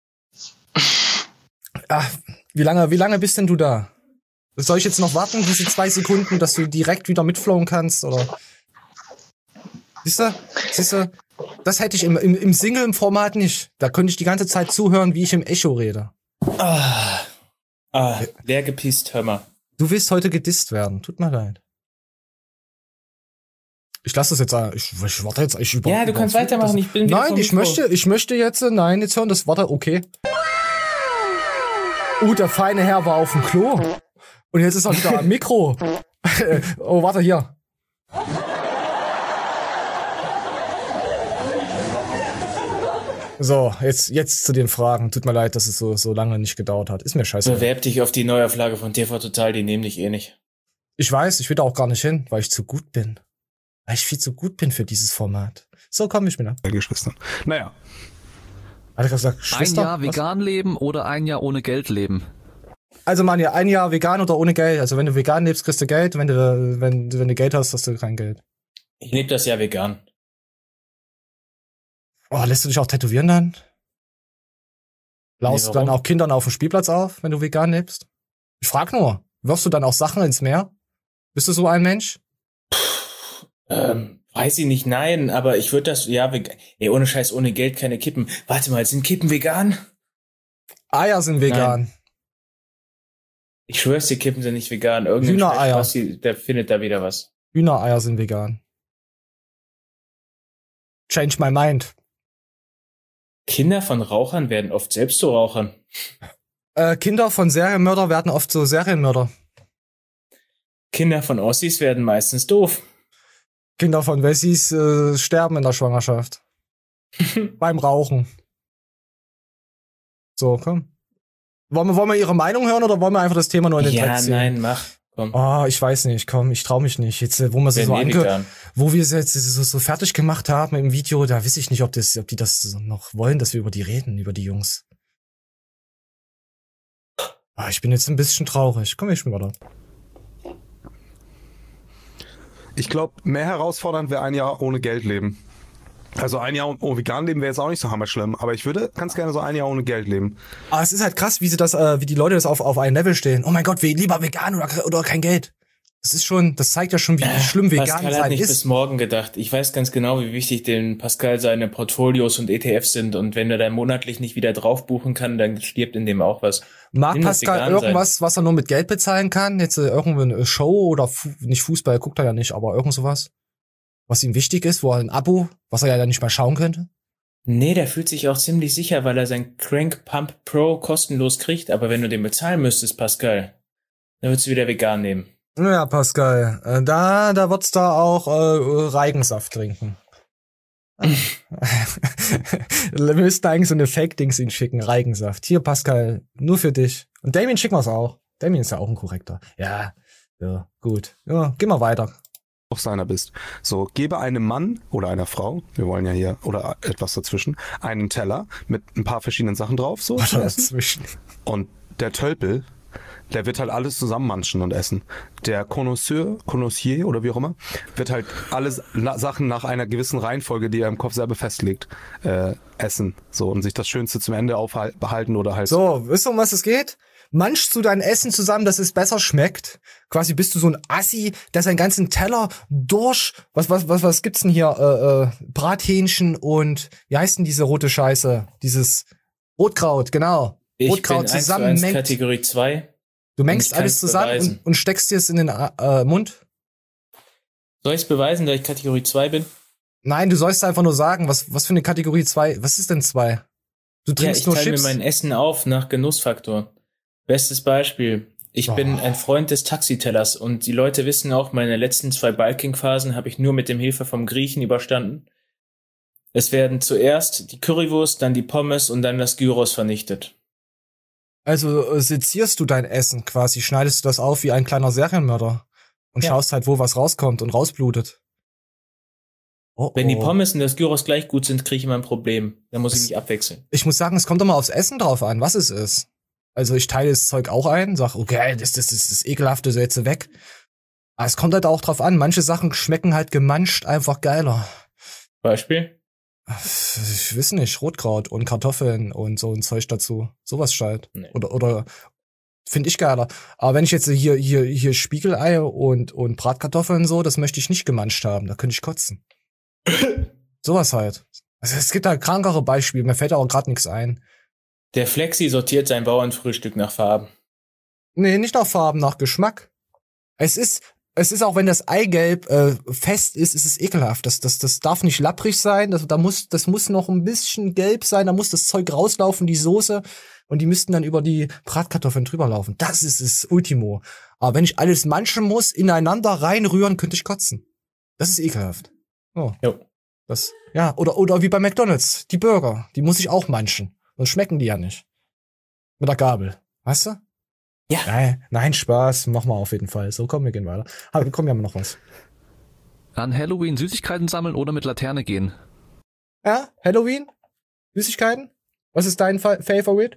Ach, wie lange, wie lange bist denn du da? Soll ich jetzt noch warten, diese zwei Sekunden, dass du direkt wieder mitflowen kannst, oder? Siehst du? Siehst du? Das hätte ich im, im, im Single-Format nicht. Da könnte ich die ganze Zeit zuhören, wie ich im Echo rede. Ah, ah leer gepisst, hör mal. Du willst heute gedisst werden. Tut mir leid. Ich lasse das jetzt, ich, ich warte jetzt, ich über, Ja, du kannst weitermachen, ich bin wieder Nein, vom ich Mikro. möchte, ich möchte jetzt, nein, jetzt hören, das, warte, okay. Uh, der feine Herr war auf dem Klo. Und jetzt ist er wieder am Mikro. Oh, warte, hier. So, jetzt, jetzt zu den Fragen. Tut mir leid, dass es so, so lange nicht gedauert hat. Ist mir scheiße. Bewerb dich auf die Neuauflage von T V Total, die nehmen dich eh nicht. Ich weiß, ich will da auch gar nicht hin, weil ich zu gut bin. Weil ich viel zu gut bin für dieses Format. So, komm, ich bin ab. Geschwistern. Naja. Hat er gesagt, Ein Schwester? Jahr vegan leben oder ein Jahr ohne Geld leben? Also, Mann, ja, ein Jahr vegan oder ohne Geld. Also, wenn du vegan lebst, kriegst du Geld. Wenn du, wenn, wenn du Geld hast, hast du kein Geld. Ich lebe das ja vegan. Oh, lässt du dich auch tätowieren dann? Laust Nee, du dann warum? auch Kindern auf dem Spielplatz auf, wenn du vegan lebst? Ich frag nur. Wirfst du dann auch Sachen ins Meer? Bist du so ein Mensch? Ähm, weiß ich nicht, nein, aber ich würde das, ja, vegan. Ey, ohne Scheiß, ohne Geld keine Kippen. Warte mal, sind Kippen vegan? Eier sind vegan. Nein. Ich schwör's dir, Kippen sind nicht vegan. Irgendein Hühnereier. Spasti, der findet da wieder was. Hühnereier sind vegan. Change my mind. Kinder von Rauchern werden oft selbst zu Rauchern. Äh, Kinder von Serienmörder werden oft so Serienmörder. Kinder von Ossis werden meistens doof. Kinder von Wessis äh, sterben in der Schwangerschaft. Beim Rauchen. So, komm. Wollen wir, wollen wir ihre Meinung hören oder wollen wir einfach das Thema nur in den Ja, Dreck ziehen? nein, mach. Komm. Oh, ich weiß nicht, komm, ich trau mich nicht. Jetzt, wo wir sie Werden so ewig ange dran. wo wir sie jetzt so, so fertig gemacht haben im Video, da weiß ich nicht, ob das, ob die das noch wollen, dass wir über die reden, über die Jungs. Ah, ich bin jetzt ein bisschen traurig. Komm, ich bin weiter. Ich glaube, mehr herausfordernd wäre ein Jahr ohne Geld leben. Also ein Jahr ohne vegan leben wäre jetzt auch nicht so hammerschlimm, aber ich würde ganz gerne so ein Jahr ohne Geld leben. Ah, es ist halt krass, wie sie das, äh, wie die Leute das auf, auf ein Level stehen. Oh mein Gott, wie, lieber vegan oder, oder kein Geld. Das ist schon, das zeigt ja schon, wie schlimm vegan Pascal sein hat nicht ist. bis morgen gedacht. Ich weiß ganz genau, wie wichtig dem Pascal seine Portfolios und E T Fs sind. Und wenn er da monatlich nicht wieder drauf buchen kann, dann stirbt in dem auch was. Mag Nimm das Pascal vegan irgendwas, was er nur mit Geld bezahlen kann? Jetzt äh, irgendwo eine Show oder Fu nicht Fußball, guckt er ja nicht, aber irgend sowas, was ihm wichtig ist, wo er ein Abo, was er ja dann nicht mal schauen könnte? Nee, der fühlt sich auch ziemlich sicher, weil er sein Crank Pump Pro kostenlos kriegt. Aber wenn du den bezahlen müsstest, Pascal, dann würdest du wieder vegan nehmen. Ja, Pascal, äh, da, da wird's da auch äh, Reigensaft trinken. Wir müssten eigentlich so eine Fake-Dings ihn schicken, Reigensaft. Hier, Pascal, nur für dich. Und Damien schicken wir's auch. Damien ist ja auch ein Korrekter. Ja, ja, gut. Ja, geh mal weiter. Auch seiner bist. So, gebe einem Mann oder einer Frau, wir wollen ja hier, oder etwas dazwischen, einen Teller mit ein paar verschiedenen Sachen drauf, so. Was dazwischen? Und der Tölpel, der wird halt alles zusammenmanschen und essen. Der Connoisseur, Connoissier oder wie auch immer, wird halt alles na, Sachen nach einer gewissen Reihenfolge, die er im Kopf selber festlegt, äh, essen. So, und sich das Schönste zum Ende aufbehalten oder halt. So, wisst ihr, um was es geht? Manchst du dein Essen zusammen, dass es besser schmeckt? Quasi bist du so ein Assi, der seinen ganzen Teller durch, was, was, was, was gibt's denn hier? Äh, äh, Brathähnchen und, wie heißt denn diese rote Scheiße? Dieses Rotkraut, genau. Ich Rotkraut bin eins zu zusammen eins mengt. Kategorie zwei. Du mengst Und ich alles kann's zusammen beweisen. und, und steckst dir es in den äh, Mund? Soll ich's beweisen, dass ich Kategorie zwei bin? Nein, du sollst einfach nur sagen, was, was für eine Kategorie zwei, was ist denn zwei? Du Ja, trinkst ich nur teile mir Chips? mein Essen auf nach Genussfaktor. Bestes Beispiel. Ich Oh. bin ein Freund des Taxitellers und die Leute wissen auch, meine letzten zwei Bulking-Phasen habe ich nur mit dem Hilfe vom Griechen überstanden. Es werden zuerst die Currywurst, dann die Pommes und dann das Gyros vernichtet. Also äh, sezierst du dein Essen quasi, schneidest du das auf wie ein kleiner Serienmörder und Ja. schaust halt, wo was rauskommt und rausblutet. Oh, Wenn die oh. Pommes und das Gyros gleich gut sind, kriege ich immer ein Problem. Dann muss ich mich abwechseln. Ich muss sagen, es kommt immer aufs Essen drauf an, was es ist. Also ich teile das Zeug auch ein, sag, okay, das, das, das, das Ekelhafte so jetzt weg. Aber es kommt halt auch drauf an, manche Sachen schmecken halt gemanscht einfach geiler. Beispiel? Ich weiß nicht, Rotkraut und Kartoffeln und so ein Zeug dazu. Sowas halt. Nee. Oder, oder finde ich geiler. Aber wenn ich jetzt hier, hier, hier Spiegelei und, und Bratkartoffeln so, das möchte ich nicht gemanscht haben. Da könnte ich kotzen. Sowas halt. Also es gibt da krankere Beispiele, mir fällt aber gerade nichts ein. Der Flexi sortiert sein Bauernfrühstück nach Farben. Nee, nicht nach Farben, nach Geschmack. Es ist, es ist auch, wenn das Eigelb äh, fest ist, ist es ekelhaft. Das, das, das darf nicht lapprig sein. Das, da muss, das muss noch ein bisschen gelb sein. Da muss das Zeug rauslaufen, die Soße. Und die müssten dann über die Bratkartoffeln drüber laufen. Das ist das Ultimo. Aber wenn ich alles manchen muss, ineinander reinrühren, könnte ich kotzen. Das ist ekelhaft. Oh. Jo. Das, ja, oder, oder wie bei McDonald's. Die Burger, die muss ich auch manchen. Sonst schmecken die ja nicht. Mit der Gabel. Weißt du? Ja. Nein, nein, Spaß. Mach mal auf jeden Fall. So, komm, wir gehen weiter. Aber komm, wir haben noch was. An Halloween Süßigkeiten sammeln oder mit Laterne gehen? Ja, Halloween? Süßigkeiten? Was ist dein Fa- Favorite?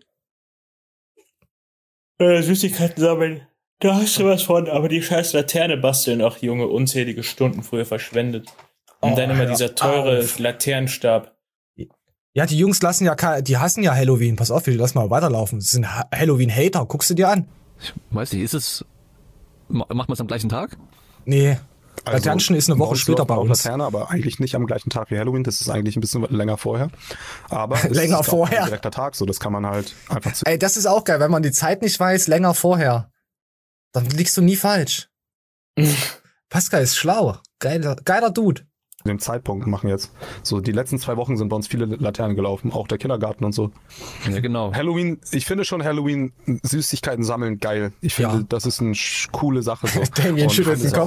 Äh, Süßigkeiten sammeln. Da hast du was von, aber die scheiß Laterne basteln auch Junge unzählige Stunden früher verschwendet. Und Oh, dann immer hör dieser teure auf. Laternenstab. Ja, die Jungs lassen ja, ke- die hassen ja Halloween. Pass auf, die lassen mal weiterlaufen. Das sind Ha- Halloween-Hater. Guckst du dir an? Ich weiß nicht, ist es. ma- Macht man es am gleichen Tag? Nee. Laternchen ist eine Woche uns später läuft bei auch uns. Laterne, aber eigentlich nicht am gleichen Tag wie Halloween. Das ist eigentlich ein bisschen länger vorher. Aber es Länger ist auch vorher? ein direkter Tag, so das kann man halt einfach zu. Ey, das ist auch geil, wenn man die Zeit nicht weiß, länger vorher. Dann liegst du nie falsch. Pascal ist schlau. Geiler, geiler Dude. Dem Zeitpunkt machen jetzt. So, die letzten zwei Wochen sind bei uns viele Laternen gelaufen, auch der Kindergarten und so. Ja, genau. Halloween, ich finde schon Halloween Süßigkeiten sammeln geil. Ich finde, Ja. das ist eine sch- coole Sache so. Damien Und schüttelt fand den es Kopf. auch-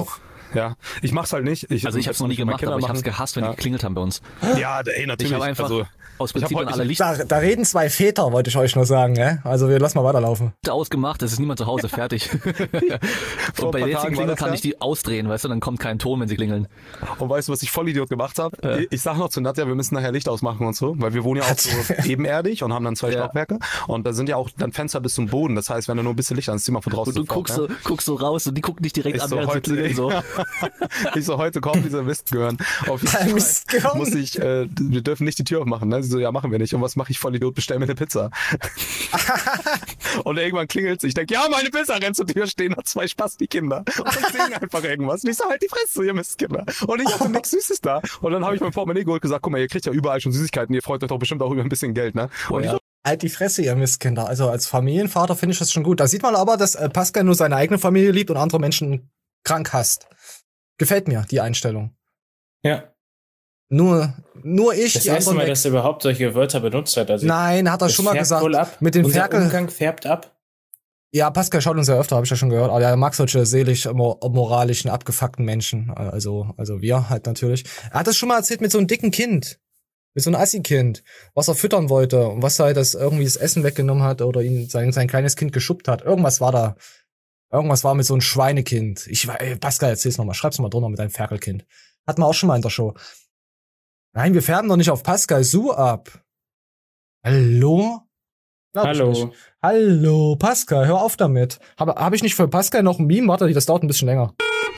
Ja, ich mach's halt nicht. Ich, Also ich hab's noch nie gemacht, Kinder aber ich machen. hab's gehasst, wenn Ja. die geklingelt haben bei uns. Ja, ey, natürlich. Ich habe einfach also, aus ich hab Prinzip heute- an alle Lichter Da, da reden zwei Väter, wollte ich euch nur sagen, ne? Also wir lassen mal weiterlaufen. ausgemacht, es ist niemand zu Hause, fertig. Vor Und ein bei paar der jetzigen Tagen war Klingel das kann ja. ich die ausdrehen, weißt du, dann kommt kein Ton, wenn sie klingeln. Und weißt du, was ich Vollidiot gemacht habe? Ja. Ich, ich sag noch zu Nadja, wir müssen nachher Licht ausmachen und so, weil wir wohnen ja auch so ebenerdig und haben dann zwei Ja. Stockwerke und da sind ja auch dann Fenster bis zum Boden. Das heißt, wenn du nur ein bisschen Licht anziehst, mal von draußen Und du sofort, guckst, ne? so, guckst so raus und die gucken dich direkt Ich an, so, während sie heute, klingeln. So. ich so, heute kommt dieser Mist gehören. Auf jeden Fall Mist gehören. muss ich, äh, wir dürfen nicht die Tür aufmachen, ne? Sie so, ja, machen wir nicht. Und was mache ich, Vollidiot? Bestell mir eine Pizza. Und irgendwann klingelt's. Ich denke, ja, meine Pizza, rennt zur Tür, stehen da zwei Spasti-Kinder und singen einfach irgendwas. Und ich so, halt die Fresse, ihr Mistkinder. Und ich hatte nichts Süßes da. Und dann habe ich mein Portemonnaie geholt und gesagt, guck mal, ihr kriegt ja überall schon Süßigkeiten, ihr freut euch doch bestimmt auch über ein bisschen Geld, ne? Oh, Und ich ja. so, Halt die Fresse, ihr Mistkinder. Also als Familienvater finde ich das schon gut. Da sieht man aber, dass äh, Pascal nur seine eigene Familie liebt und andere Menschen krank hasst. Gefällt mir, die Einstellung. Ja. Nur, nur ich, Das die erste anderen Mal, weg. dass er überhaupt solche Wörter benutzt hat. Also Nein, hat er das schon mal färbt gesagt. wohl ab. Mit dem Unser Ferkel. Umgang färbt ab. Ja, Pascal schaut uns ja öfter, habe ich ja schon gehört. Aber er mag solche seelisch mor- moralischen, abgefuckten Menschen. Also, also wir halt natürlich. Er hat das schon mal erzählt mit so einem dicken Kind. Mit so einem Assi-Kind. Was er füttern wollte. Und was halt das irgendwie das Essen weggenommen hat oder ihn sein, sein kleines Kind geschubbt hat. Irgendwas war da. Irgendwas war mit so einem Schweinekind. Ich war, ey, Pascal, erzähl's nochmal. Schreib's mal drunter mit deinem Ferkelkind. Hatten wir auch schon mal in der Show. Nein, wir färben doch nicht auf Pascal Su ab. Hallo? Glaub ich Hallo. nicht. Hallo, Pascal, hör auf damit. Habe hab ich nicht für Pascal noch ein Meme? Warte, das dauert ein bisschen länger.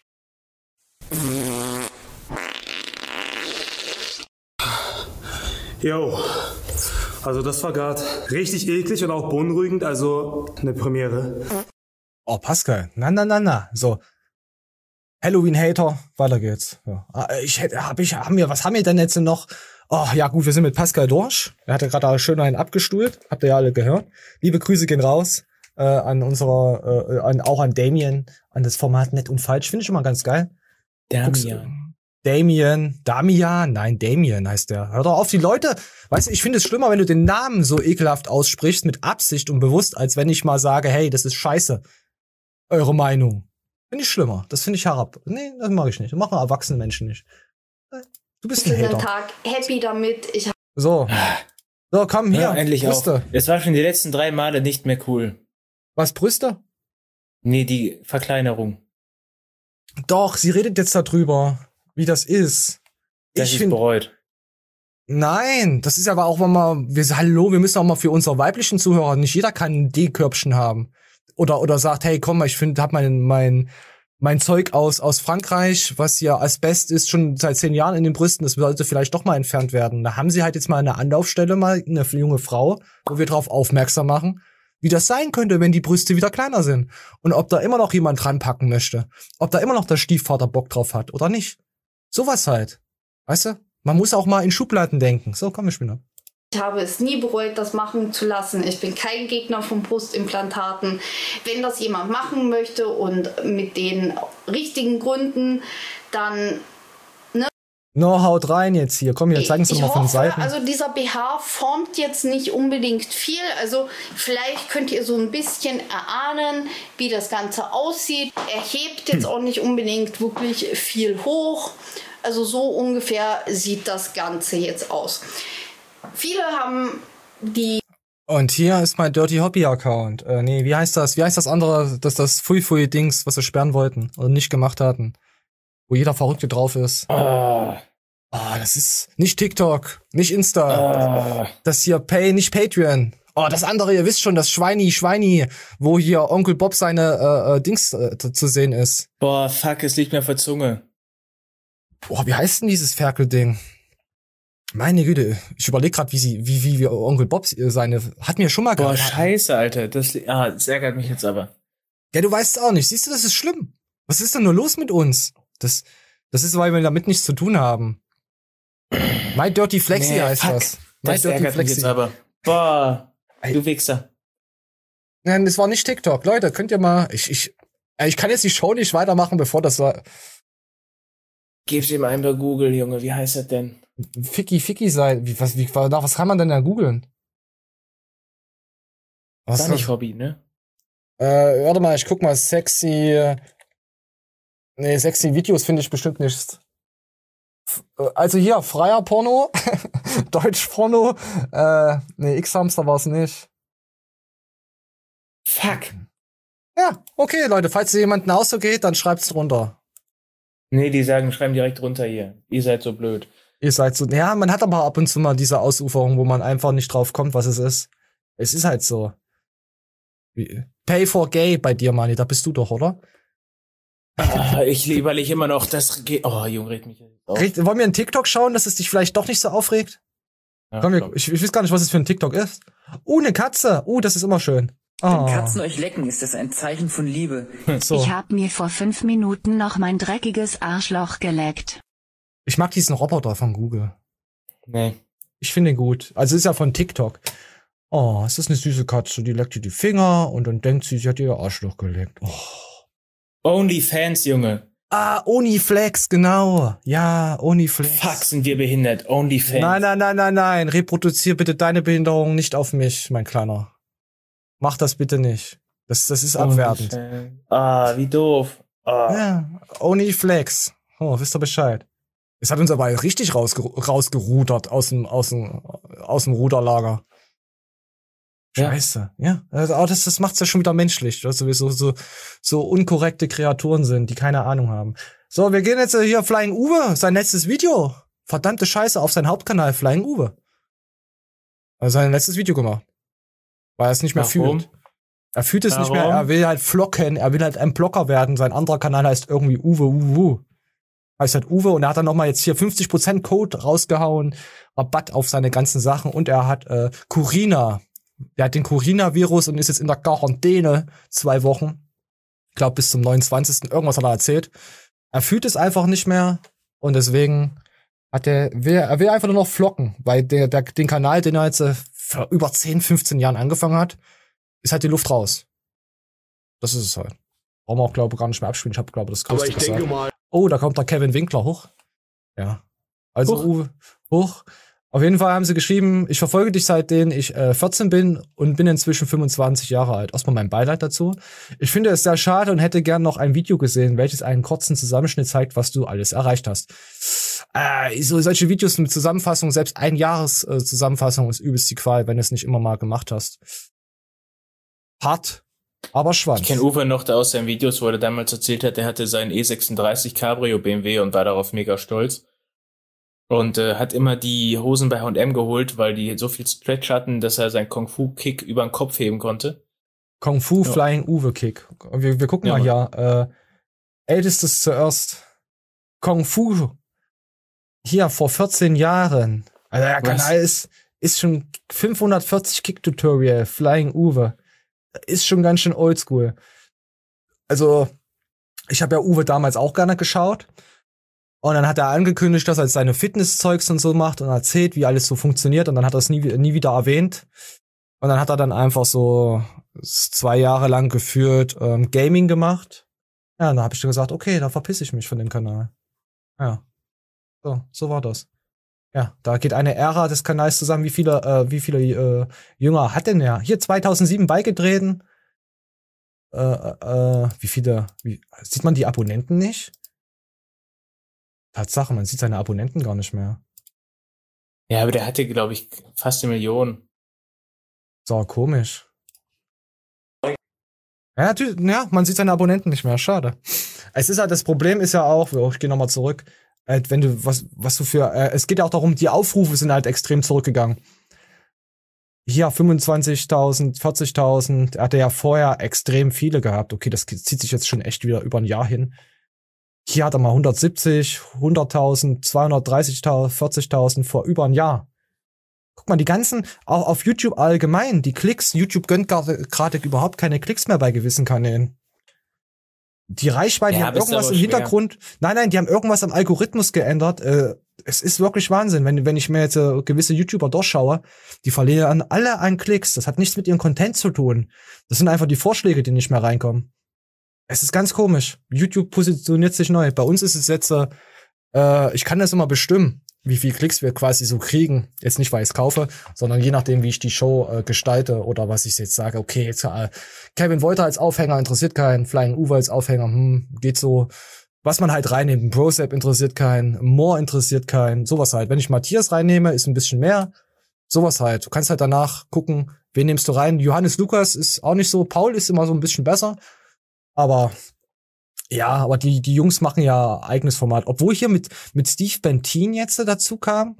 Jo, also das war gerade richtig eklig und auch beunruhigend, also eine Premiere. Oh, Pascal. Na, na, na, na. So. Halloween-Hater. Weiter geht's. Ja. Ah, Ich hätte, hab ich, haben wir, was haben wir denn jetzt noch? Oh, ja gut, wir sind mit Pascal durch. Er hat ja gerade schön einen abgestuhlt. Habt ihr ja alle gehört. Liebe Grüße gehen raus. Äh, an unserer, äh, an, auch an Damien. An das Format Nett und Falsch. Finde ich immer ganz geil. Guckst- Damian. Damien, Damian, nein, Damien heißt der. Hör doch auf, die Leute, weißt du, ich finde es schlimmer, wenn du den Namen so ekelhaft aussprichst, mit Absicht und bewusst, als wenn ich mal sage, hey, das ist scheiße. Eure Meinung. Finde ich schlimmer. Das finde ich herab. Nee, das mag ich nicht. Das machen erwachsene Menschen nicht. Du bist ein Ich bin den Hater. Tag happy damit. Ich So. So, komm hier. Ja, endlich Brüste. auch. Es war schon die letzten drei Male nicht mehr cool. Was, Brüste? Nee, die Verkleinerung. Doch, sie redet jetzt darüber, wie das ist. Das ich ist finde, bereut. nein, das ist aber auch mal, wir, hallo, wir müssen auch mal für unsere weiblichen Zuhörer, nicht jeder kann ein D-Körbchen haben. Oder, oder sagt, hey, komm mal, ich finde, hab mein, mein, mein Zeug aus, aus Frankreich, was ja Asbest ist, schon seit zehn Jahren in den Brüsten, das sollte vielleicht doch mal entfernt werden. Da haben sie halt jetzt mal eine Anlaufstelle, mal eine junge Frau, wo wir drauf aufmerksam machen, wie das sein könnte, wenn die Brüste wieder kleiner sind. Und ob da immer noch jemand dran packen möchte. Ob da immer noch der Stiefvater Bock drauf hat oder nicht. Sowas halt. Weißt du? Man muss auch mal in Schubladen denken. So, komm, wir spielen ab. Ich habe es nie bereut, das machen zu lassen. Ich bin kein Gegner von Brustimplantaten. Wenn das jemand machen möchte und mit den richtigen Gründen, dann No, haut rein jetzt hier. Komm, hier, zeigen Sie ich doch mal von den hoffe, Seiten. also dieser B H formt jetzt nicht unbedingt viel. Also vielleicht könnt ihr so ein bisschen erahnen, wie das Ganze aussieht. Er hebt jetzt auch nicht unbedingt wirklich viel hoch. Also so ungefähr sieht das Ganze jetzt aus. Viele haben die Und hier ist mein Dirty Hobby Account. Äh, nee, wie heißt das? Wie heißt das andere? Das das Fui Fui Dings, was sie sperren wollten oder nicht gemacht hatten. Wo jeder Verrückte drauf ist. Ah. Ah, das ist nicht TikTok, nicht Insta. Ah. Das hier Pay, nicht Patreon. Oh, das andere, ihr wisst schon, das Schweini, Schweini, wo hier Onkel Bob seine äh, äh, Dings äh, zu zu sehen ist. Boah, fuck, es liegt mir auf der Zunge. Boah, wie heißt denn dieses Ferkelding? Meine Güte, ich überlege gerade, wie sie, wie, wie, wie Onkel Bob seine, hat mir schon mal Boah, gehabt. scheiße, Alter. Das, ah, das ärgert mich jetzt aber. Ja, du weißt es auch nicht. Siehst du, das ist schlimm. Was ist denn nur los mit uns? Das, das ist, weil wir damit nichts zu tun haben. My Dirty Flexi Nee, heißt fuck. das. My Das Dirty ärgert mich jetzt aber. Boah, du Wichser. Nein, das war nicht TikTok. Leute, könnt ihr mal, ich, ich, äh, ich kann jetzt die Show nicht weitermachen, bevor das war. Gib's ihm ein bei Google, Junge. Wie heißt das denn? Ficky Ficky sei, wie, was, wie, nach was kann man denn da googeln? Was War ist nicht das? Hobby, ne? Äh, warte mal, ich guck mal, sexy Nee, sexy Videos finde ich bestimmt nicht. Also hier, freier Porno, Deutsch-Porno, äh, nee, X-Hamster war's nicht. Fuck. Ja, okay, Leute, falls ihr jemanden auch so geht, dann schreibt's runter. Nee, die sagen, schreiben direkt runter hier. Ihr seid so blöd. Ihr seid so, ja, man hat aber ab und zu mal diese Ausuferung, wo man einfach nicht drauf kommt, was es ist. Es ist halt so. Wie, Pay for Gay bei dir, Mani, da bist du doch, oder? Ah, ich überlege immer noch, das geht. Oh, Junge, red mich jetzt auf. Red, wollen wir einen TikTok schauen, dass es dich vielleicht doch nicht so aufregt? Ja, Komm, wir, ich, ich weiß gar nicht, was es für ein TikTok ist. Uh, eine Katze. Uh, das ist immer schön. Oh. Wenn Katzen euch lecken, ist das ein Zeichen von Liebe. So. Ich hab mir vor fünf Minuten noch mein dreckiges Arschloch geleckt. Ich mag diesen Roboter von Google. Nee. Ich finde ihn gut. Also ist ja von TikTok. Oh, ist das eine süße Katze? Die leckt ihr die Finger und dann denkt sie, sie hat ihr Arschloch geleckt. Oh. OnlyFans, Junge. Ah, Onlyflex, genau. Ja, Onlyflex. Fuck, sind wir behindert. OnlyFans. Nein, nein, nein, nein, nein. Reproduzier bitte deine Behinderung nicht auf mich, mein Kleiner. Mach das bitte nicht. Das, das ist abwertend. OnlyFans. Ah, wie doof. Ah. Ja, Onlyflex. Oh, wisst ihr Bescheid. Es hat uns aber richtig rausger rausgerudert aus dem, aus dem, aus dem Ruderlager. Scheiße, ja. ja. Also, aber das, das macht's ja schon wieder menschlich, dass wir so, so, so unkorrekte Kreaturen sind, die keine Ahnung haben. So, wir gehen jetzt hier Flying Uwe, sein letztes Video. Verdammte Scheiße, auf seinen Hauptkanal Flying Uwe. Also sein letztes Video gemacht. Weil er es nicht mehr Warum? fühlt. Er fühlt es Warum? nicht mehr, er will halt flocken, er will halt ein Blocker werden. Sein anderer Kanal heißt irgendwie Uwe, Uwe. Heißt halt Uwe und er hat dann nochmal jetzt hier fünfzig Prozent Code rausgehauen, Rabatt auf seine ganzen Sachen und er hat äh, Curina. Der hat den Curina-Virus und ist jetzt in der Quarantäne zwei Wochen. Ich glaube bis zum neunundzwanzigsten Irgendwas hat er erzählt. Er fühlt es einfach nicht mehr und deswegen hat er, will, er will einfach nur noch flocken, weil der, der, den Kanal, den er jetzt äh, vor über zehn, fünfzehn Jahren angefangen hat, ist halt die Luft raus. Das ist es halt. Brauchen wir auch, glaube ich, gar nicht mehr abspielen. Ich habe, glaube ich, das Größte Aber ich denke gesagt. mal. Oh, da kommt der Kevin Winkler hoch. Ja. Also, Hoch. Uwe, hoch. Auf jeden Fall haben sie geschrieben, ich verfolge dich seitdem ich äh, vierzehn bin und bin inzwischen fünfundzwanzig Jahre alt. Erstmal mein Beileid dazu. Ich finde es sehr schade und hätte gern noch ein Video gesehen, welches einen kurzen Zusammenschnitt zeigt, was du alles erreicht hast. Äh, so solche Videos mit Zusammenfassung, selbst ein Jahres äh, Zusammenfassung ist übelst die Qual, wenn du es nicht immer mal gemacht hast. Hart, aber Schwanz. Ich kenne Uwe noch da aus seinen Videos, wo er damals erzählt hat, er hatte seinen E sechsunddreißig Cabrio B M W und war darauf mega stolz. Und äh, hat immer die Hosen bei H und M geholt, weil die so viel Stretch hatten, dass er seinen Kung-Fu-Kick über den Kopf heben konnte. Kung-Fu Ja. Flying Uwe-Kick. Wir, wir gucken Ja, mal hier. Äh, ältestes zuerst. Kung-Fu. Hier, vor vierzehn Jahren. Also der Was? Kanal ist, ist schon fünfhundertvierzig Kick-Tutorial. Flying Uwe. Ist schon ganz schön oldschool. Also, ich habe ja Uwe damals auch gerne geschaut. Und dann hat er angekündigt, dass er jetzt seine Fitnesszeugs und so macht und erzählt, wie alles so funktioniert. Und dann hat er es nie, nie wieder erwähnt. Und dann hat er dann einfach so zwei Jahre lang geführt ähm, Gaming gemacht. Ja, und da habe ich dann gesagt, okay, da verpiss ich mich von dem Kanal. Ja. So, so war das. Ja, da geht eine Ära des Kanals zusammen. Wie viele, äh, wie viele äh, Jünger hat denn er? Hier zweitausendsieben beigetreten. Äh, äh, wie viele, wie, sieht man die Abonnenten nicht? Tatsache, man sieht seine Abonnenten gar nicht mehr. Ja, aber der hatte, glaube ich, fast eine Million. So, komisch. Ja, natürlich, ja, man sieht seine Abonnenten nicht mehr, schade. Es ist halt, das Problem ist ja auch, ich gehe nochmal zurück, halt, wenn du, was, was du für, äh, es geht ja auch darum, die Aufrufe sind halt extrem zurückgegangen. Hier fünfundzwanzigtausend, vierzigtausend, er hatte ja vorher extrem viele gehabt. Okay, das zieht sich jetzt schon echt wieder über ein Jahr hin. Hier hat er mal hundertsiebzig, hunderttausend, zweihundertdreißigtausend, vierzigtausend vor über ein Jahr. Guck mal, die ganzen, auch auf YouTube allgemein, die Klicks, YouTube gönnt gerade überhaupt keine Klicks mehr bei gewissen Kanälen. Die Reichweite, Ja, die haben aber ist irgendwas aber im schwer. Hintergrund, nein, nein, die haben irgendwas am Algorithmus geändert. Äh, es ist wirklich Wahnsinn, wenn, wenn ich mir jetzt äh, gewisse YouTuber durchschaue, die verlieren alle an Klicks. Das hat nichts mit ihrem Content zu tun. Das sind einfach die Vorschläge, die nicht mehr reinkommen. Es ist ganz komisch. YouTube positioniert sich neu. Bei uns ist es jetzt, äh, ich kann das immer bestimmen, wie viel Klicks wir quasi so kriegen. Jetzt nicht, weil ich es kaufe, sondern je nachdem, wie ich die Show äh, gestalte oder was ich jetzt sage. Okay, jetzt äh, Kevin Wolter als Aufhänger interessiert keinen, Flying Uwe als Aufhänger, hm, geht so. was man halt reinnimmt. Ein Brosap interessiert keinen, Moore interessiert keinen, sowas halt. Wenn ich Matthias reinnehme, ist ein bisschen mehr. Sowas halt. Du kannst halt danach gucken, wen nimmst du rein. Johannes Lukas ist auch nicht so, Paul ist immer so ein bisschen besser. Aber ja, aber die die Jungs machen ja eigenes Format. Obwohl hier mit mit Steve Bentin jetzt dazu kam.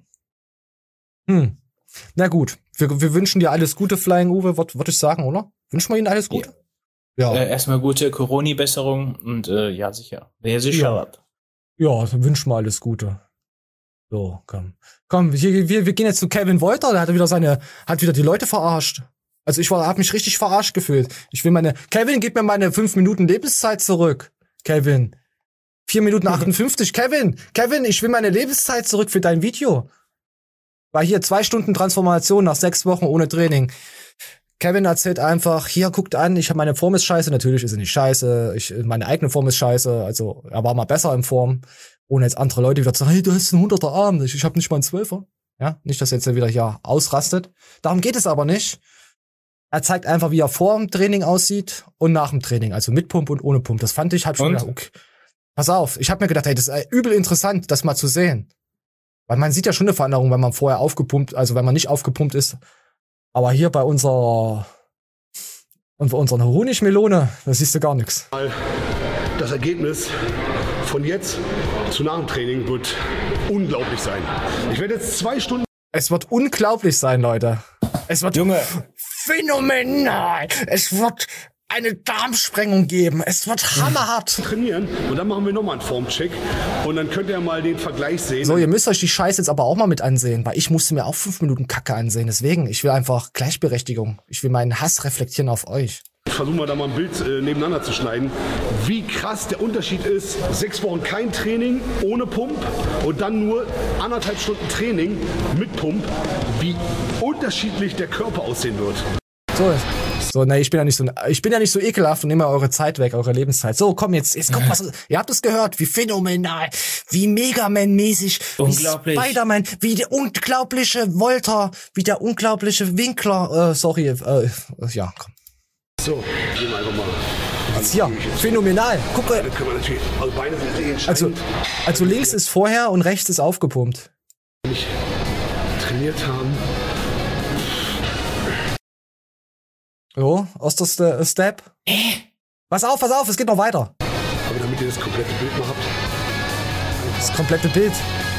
Hm. Na gut, wir, wir wünschen dir alles Gute, Flying Uwe, würde ich sagen, oder? Wünschen wir ihnen alles Gute? Ja. Äh, erstmal gute Corona-Besserung und äh, ja, sicher. Wer sicher Ja. hat. Ja, dann wünschen wir alles Gute. So, komm. Komm, wir, wir, wir gehen jetzt zu Kevin Wolter, der hat wieder seine, hat wieder die Leute verarscht. Also ich war, hab mich richtig verarscht gefühlt. Ich will meine, Kevin, gib mir meine fünf Minuten Lebenszeit zurück. Kevin. vier Minuten achtundfünfzig. Kevin, Kevin, ich will meine Lebenszeit zurück für dein Video. War hier zwei Stunden Transformation nach sechs Wochen ohne Training. Kevin erzählt einfach, hier, guckt an, ich habe meine Form ist scheiße, natürlich ist sie nicht scheiße, ich, meine eigene Form ist scheiße, also er war mal besser in Form, ohne jetzt andere Leute wieder zu sagen, hey, du hast einen hunderter Arm, ich, ich habe nicht mal einen Zwölfer. Ja, nicht, dass er jetzt wieder hier ausrastet. Darum geht es aber nicht. Er zeigt einfach, wie er vor dem Training aussieht und nach dem Training, also mit Pump und ohne Pump. Das fand ich halt schon gedacht, okay. Pass auf, ich habe mir gedacht, hey, das ist übel interessant, das mal zu sehen. Weil man sieht ja schon eine Veränderung, wenn man vorher aufgepumpt, also wenn man nicht aufgepumpt ist. Aber hier bei unserer, und bei unserer Honigmelone, da siehst du gar nichts. Das Ergebnis von jetzt zu nach dem Training wird unglaublich sein. Ich werde jetzt zwei Stunden... Es wird unglaublich sein, Leute. Es wird Junge. phänomenal. Es wird eine Darmsprengung geben. Es wird hammerhart. Trainieren und dann machen wir nochmal einen Formcheck und dann könnt ihr mal den Vergleich sehen. So, ihr müsst euch die Scheiße jetzt aber auch mal mit ansehen, weil ich musste mir auch fünf Minuten Kacke ansehen. Deswegen, ich will einfach Gleichberechtigung. Ich will meinen Hass reflektieren auf euch. Versuchen wir da mal ein Bild äh, nebeneinander zu schneiden, wie krass der Unterschied ist. Sechs Wochen kein Training ohne Pump und dann nur anderthalb Stunden Training mit Pump, wie unterschiedlich der Körper aussehen wird. So, so, ne, ich bin ja nicht so, ich bin ja nicht so ekelhaft und nehme eure Zeit weg, eure Lebenszeit. So, komm jetzt, jetzt kommt was. Ihr habt es gehört, wie phänomenal, wie Megaman-mäßig, Unglaublich. wie Spider-Man, wie der unglaubliche Volter, wie der unglaubliche Winkler, äh, sorry, äh, ja, komm. So, gehen wir einfach mal. Jetzt hier, phänomenal. Guck mal. Also, Beine sind richtig Also, entscheidend. also links ist vorher und rechts ist aufgepumpt. Nicht trainiert haben. So, erster Step. Pass auf, pass auf, es geht noch weiter. Aber damit ihr das komplette Bild mal habt. Das komplette Bild.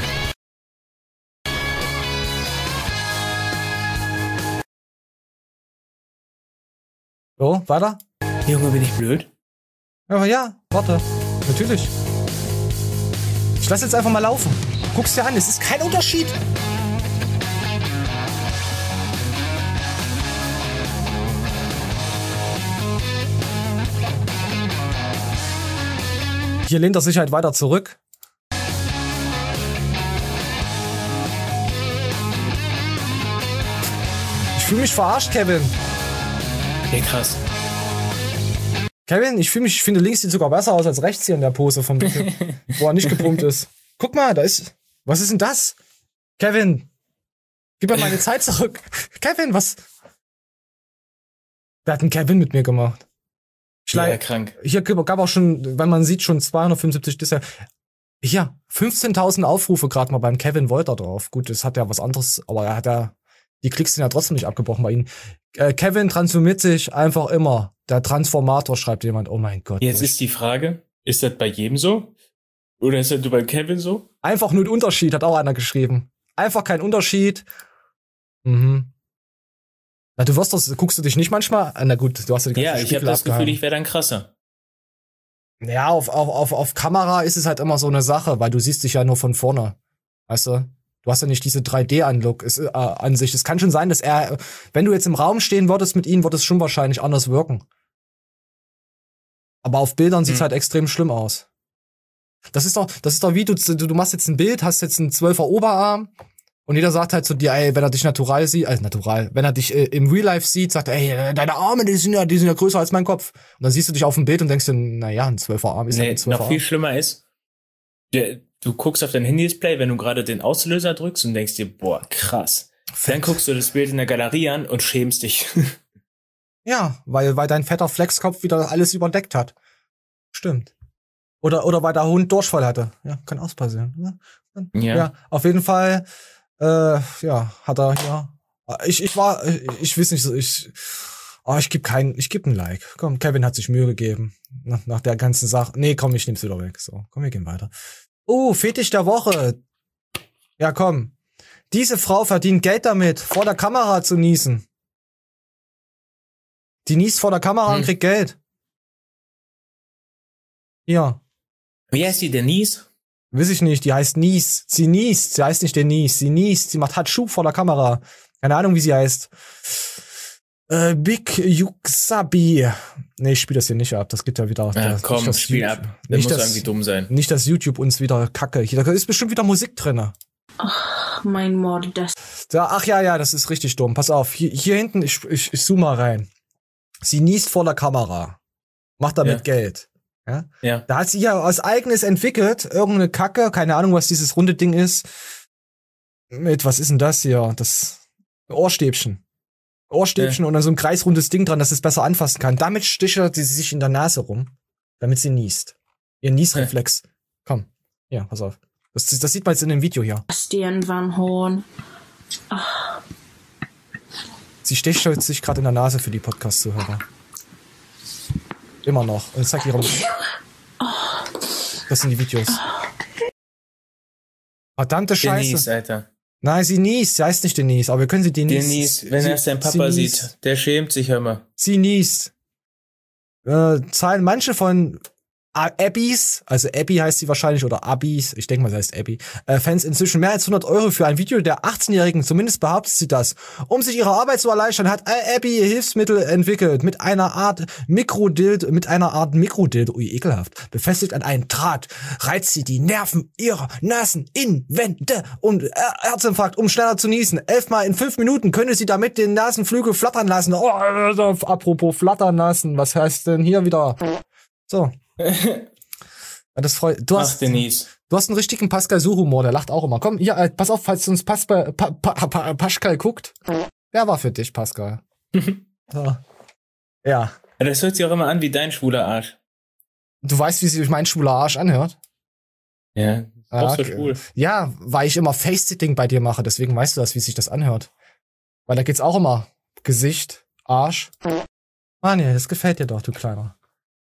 So, weiter. Junge, bin ich blöd? Aber ja, warte. Natürlich. Ich lass jetzt einfach mal laufen. Guck's dir an, es ist kein Unterschied. Hier lehnt er sich halt weiter zurück. Ich fühle mich verarscht, Kevin. Ja, krass. Kevin, ich fühle mich, ich finde links sieht sogar besser aus als rechts hier in der Pose vom Video, wo er nicht gepumpt ist. Guck mal, da ist, was ist denn das? Kevin, gib mir meine Zeit zurück. Kevin, was? Wer hat einen Kevin mit mir gemacht? Ja, ja, krank. Hier gab auch schon, wenn man sieht, schon zweihundertfünfundsiebzig Disser. Hier, fünfzehntausend Aufrufe gerade mal beim Kevin Wolter drauf. Gut, das hat ja was anderes, aber er hat ja, die Klicks sind ja trotzdem nicht abgebrochen bei ihm. Äh, Kevin transformiert sich einfach immer. Der Transformator, schreibt jemand. Oh mein Gott. Jetzt ist die Frage, ist das bei jedem so? Oder ist das nur bei Kevin so? Einfach nur ein Unterschied, hat auch einer geschrieben. Einfach kein Unterschied. Mhm. Na, du wirst das, guckst du dich nicht manchmal? Na gut, du hast ja die ganzen Ja, ich habe Spiegel das abgehangen. Gefühl, ich wäre dann krasser. Ja, auf, auf, auf, auf Kamera ist es halt immer so eine Sache, weil du siehst dich ja nur von vorne. Weißt du? Du hast ja nicht diese drei D-Anlook äh, Ansicht. Es kann schon sein, dass er, wenn du jetzt im Raum stehen würdest mit ihm, würde es schon wahrscheinlich anders wirken. Aber auf Bildern sieht's Hm. halt extrem schlimm aus. Das ist doch, das ist doch wie, du, du, du machst jetzt ein Bild, hast jetzt einen zwölfer Oberarm und jeder sagt halt zu dir, ey, wenn er dich natural sieht, also natural, wenn er dich äh, im Real Life sieht, sagt er, ey, deine Arme, die sind ja, die sind ja größer als mein Kopf. Und dann siehst du dich auf dem Bild und denkst dir, naja, ein zwölfer Arm ist ja Nee, ein zwölfer noch Arm. viel schlimmer ist, der, du guckst auf dein Handy-Display, wenn du gerade den Auslöser drückst und denkst dir, boah, krass. Dann guckst du das Bild in der Galerie an und schämst dich. Ja, weil, weil dein fetter Flexkopf wieder alles überdeckt hat. Stimmt. Oder, oder weil der Hund Durchfall hatte. Ja, kann auch passieren. Ja, Ja. ja auf jeden Fall, äh, ja, hat er, ja. Ich, ich war, ich, ich weiß nicht so, ich, oh, ich gebe kein, ich gebe ein Like. Komm, Kevin hat sich Mühe gegeben. Nach, nach der ganzen Sache. Nee, komm, ich nehm's wieder weg. So, komm, wir gehen weiter. Oh, Fetisch der Woche. Ja, komm. Diese Frau verdient Geld damit, vor der Kamera zu niesen. Die niest vor der Kamera hm. und kriegt Geld. Ja. Wie heißt die, Denise? Weiß ich nicht, die heißt Nies. Sie niest, sie heißt nicht Denise, sie niest, sie macht Hatschuh vor der Kamera. Keine Ahnung, wie sie heißt. Äh, Big Yuxabi. Nee, ich spiel das hier nicht ab, das geht ja wieder. Ja, das, komm, das spiel YouTube, ab. Der nicht, muss dass, irgendwie dumm sein. Nicht, dass YouTube uns wieder kacke. Hier, da ist bestimmt wieder Musik drin. Ach, mein Mord, das. Da, ach ja, ja, das ist richtig dumm. Pass auf, hier, hier hinten, ich, ich, ich zoome mal rein. Sie niest vor der Kamera. Macht damit ja. Geld. Ja? Ja. Da hat sie ja was Eigenes entwickelt. Irgendeine Kacke. Keine Ahnung, was dieses runde Ding ist. Mit, was ist denn das hier? Das Ohrstäbchen. Ohrstäbchen ja. und dann so ein kreisrundes Ding dran, dass es besser anfassen kann. Damit stichert sie sich in der Nase rum. Damit sie niest. Ihr Niesreflex. Ja. Komm. Ja, pass auf. Das, das sieht man jetzt in dem Video hier. Van Horn. Ach. Sie stichelt sich gerade in der Nase für die Podcast-Zuhörer. Immer noch. Und zeig ihre. Das sind die Videos. Verdammte Scheiße. Denise, Alter. Nein, sie niest. Sie heißt nicht Denise, aber wir können sie Denise. Denise, wenn er seinen Papa sieht, der schämt sich, hör mal. Sie niest. Äh, zahlen manche von Abbys, also Abby heißt sie wahrscheinlich, oder Abbys, ich denke mal, sie heißt Abby, äh, Fans inzwischen mehr als hundert Euro für ein Video der achtzehnjährigen, zumindest behauptet sie das. Um sich ihre Arbeit zu erleichtern, hat Abby Hilfsmittel entwickelt, mit einer Art Mikrodild, mit einer Art Mikrodild, ui, ekelhaft, befestigt an einen Draht, reizt sie die Nerven ihrer Naseninnenwände und äh, Herzinfarkt, um schneller zu niesen. Elfmal in fünf Minuten könnte sie damit den Nasenflügel flattern lassen. Oh, äh, apropos flattern lassen, was heißt denn hier wieder? So. Das freut. Du hast, Ach, Denise. Du hast einen richtigen Pascal-Such-Humor, der lacht auch immer. Komm, hier, äh, pass auf, falls uns Pascal, pa, pa, pa, Pascal guckt. Der war für dich, Pascal. So. Ja. Das hört sich auch immer an wie dein schwuler Arsch. Du weißt, wie sich mein schwuler Arsch anhört? Ja, auch so okay. schwul. Ja, weil ich immer Face-Sitting bei dir mache, deswegen weißt du das, wie sich das anhört. Weil da geht's auch immer Gesicht, Arsch. Mann, ja, das gefällt dir doch, du Kleiner.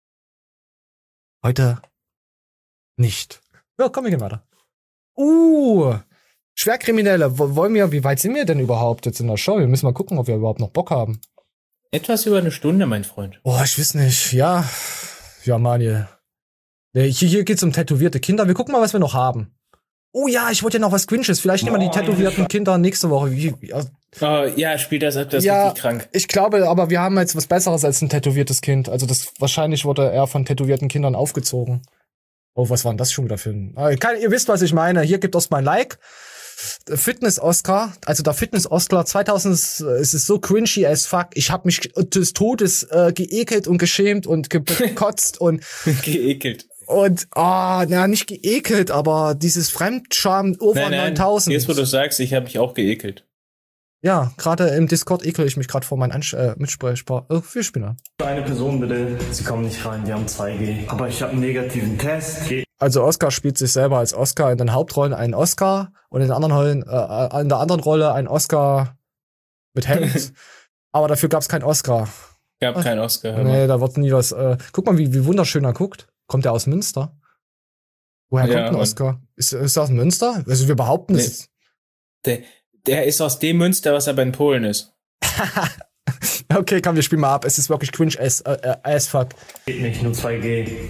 Heute nicht. Ja, komm, wir gehen weiter. Uh, Schwerkriminelle. Wollen wir, wie weit sind wir denn überhaupt jetzt in der Show? Wir müssen mal gucken, ob wir überhaupt noch Bock haben. Etwas über eine Stunde, mein Freund. Oh, ich weiß nicht. Ja, ja, Manuel. Hier, hier geht's um tätowierte Kinder. Wir gucken mal, was wir noch haben. Oh ja, ich wollte ja noch was Cringes. Vielleicht nehmen wir die tätowierten Kinder nächste Woche. Wie, wie, oh, ja, spiel das ab, das ist ja, richtig krank. Ich glaube, aber wir haben jetzt was Besseres als ein tätowiertes Kind. Also das wahrscheinlich wurde er von tätowierten Kindern aufgezogen. Oh, was war denn das schon wieder für ein... Ah, kann, ihr wisst, was ich meine. Hier gibt es mein Like. Fitness-Oscar, also der Fitness-Oscar zweitausend, es ist so cringy as fuck. Ich habe mich des Todes äh, geekelt und geschämt und gekotzt und... geekelt. Und, ah, oh, na, nicht geekelt, aber dieses Fremdscham over nein, nein, neuntausend. Jetzt, wo du sagst, ich habe mich auch geekelt. Ja, gerade im Discord ekel ich mich gerade vor meinen Ansch- äh, Mitsprechbar. Äh, für Spinner. Eine Person bitte, Sie kommen nicht rein, die haben zwei G. Aber ich habe einen negativen Test. Also Oscar spielt sich selber als Oscar, in den Hauptrollen einen Oscar und in den anderen Rollen, äh, in der anderen Rolle ein Oscar mit Hemd. Aber dafür gab's keinen Oscar. Gab keinen Oscar. Hör Nee, mal. da wird nie was. Äh, guck mal, wie, wie wunderschön er guckt. Kommt er aus Münster? Woher Ja, kommt ein Mann. Oscar? Ist, ist er aus Münster? Also wir behaupten Nee. es. Der, der ist aus dem Münster, was aber in Polen ist. Okay, komm, wir spielen mal ab. Es ist wirklich cringe as, äh, as fuck. Geht nicht, nur zwei G.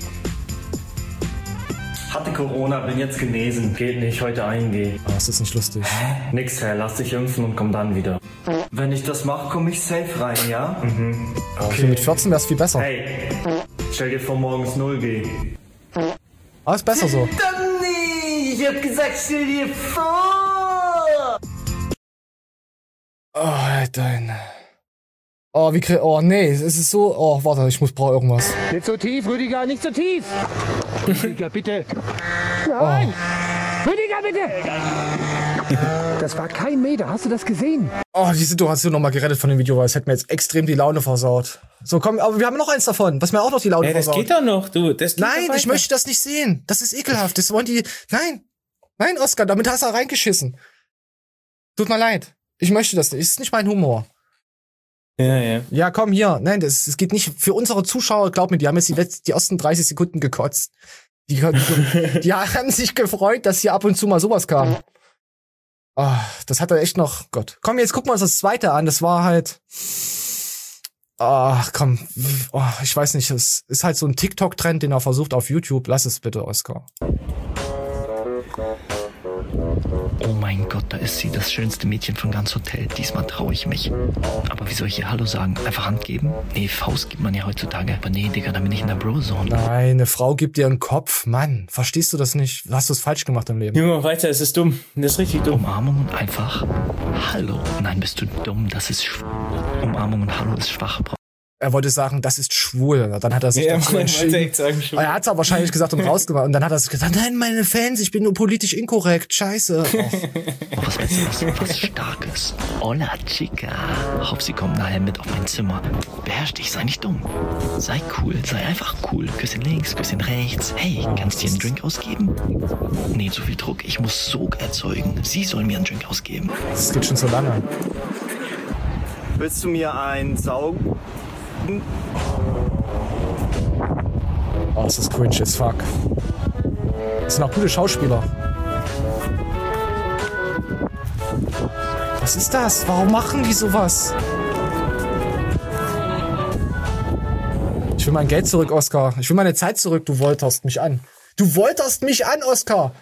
Hatte Corona, bin jetzt genesen. Geht nicht, heute eingehen. Oh, das ist nicht lustig. Nix, Herr, lass dich impfen und komm dann wieder. Wenn ich das mache, komme ich safe rein, ja? Mhm. Okay, mit vierzehn wär's viel besser. Hey, stell dir vor, morgens null G. Aber ist besser so. Dann nie! Ich hab gesagt, stell dir vor! Oh, Alter. Oh, wie krieg... Oh, nee, es ist so... Oh, warte, ich muss brauche irgendwas. Nicht so tief, Rüdiger, nicht so tief. Rüdiger, bitte. Nein. Rüdiger, bitte. Das war kein Meter. Hast du das gesehen? Oh, die Situation nochmal gerettet von dem Video, weil es hätte mir jetzt extrem die Laune versaut. So, komm, aber wir haben noch eins davon, was mir auch noch die Laune Ja, das versaut. geht doch noch, du. Das geht Nein, doch ich weiter. möchte das nicht sehen. Das ist ekelhaft. Das wollen die. Nein. Nein, Oskar, damit hast du reingeschissen. Tut mir leid. Ich möchte das nicht. Das ist nicht mein Humor. Ja, ja. Ja, komm hier. Nein, das, das geht nicht. Für unsere Zuschauer, glaub mir, die haben jetzt die, letzten, die ersten dreißig Sekunden gekotzt. Die, die, die haben sich gefreut, dass hier ab und zu mal sowas kam. Oh, das hat er echt noch. Gott. Komm, jetzt gucken wir uns das zweite an. Das war halt. Ach, komm. Oh, ich weiß nicht. Es ist halt so ein TikTok-Trend, den er versucht auf YouTube. Lass es bitte, Oskar. Oh mein Gott, da ist sie, das schönste Mädchen von ganz Hotel. Diesmal traue ich mich. Aber wie soll ich ihr Hallo sagen? Einfach Hand geben? Nee, Faust gibt man ja heutzutage. Aber nee, Digga, da bin ich in der Bro-Zone. Nein, eine Frau gibt dir einen Kopf. Mann, verstehst du das nicht? Hast du es falsch gemacht im Leben? Junge, weiter, es ist dumm. Das ist richtig dumm. Umarmung und einfach Hallo. Nein, bist du dumm, das ist schwul. Umarmung und Hallo ist schwach. Er wollte sagen, das ist schwul. Dann hat er sich Ja, dazu man entschieden. wollte echt sagen, schwul. Er hat es aber wahrscheinlich gesagt und rausgemacht. Und dann hat er gesagt, nein, meine Fans, ich bin nur politisch inkorrekt. Scheiße. Oh. Oh, was weißt du was? Was Starkes. Hola, Chica. Hoff, sie kommt nachher mit auf mein Zimmer. Beherrsch dich, sei nicht dumm. Sei cool, sei einfach cool. Küsschen links, Küsschen rechts. Hey, kannst du dir einen Drink ausgeben? Nee, zu viel Druck. Ich muss Sog erzeugen. Sie soll mir einen Drink ausgeben. Das geht schon so lange. Willst du mir einen saugen? Oh, das ist cringe as fuck. Das sind auch gute Schauspieler. Was ist das? Warum machen die sowas? Ich will mein Geld zurück, Oskar. Ich will meine Zeit zurück. Du wolterst mich an. Du wolterst mich an, Oskar.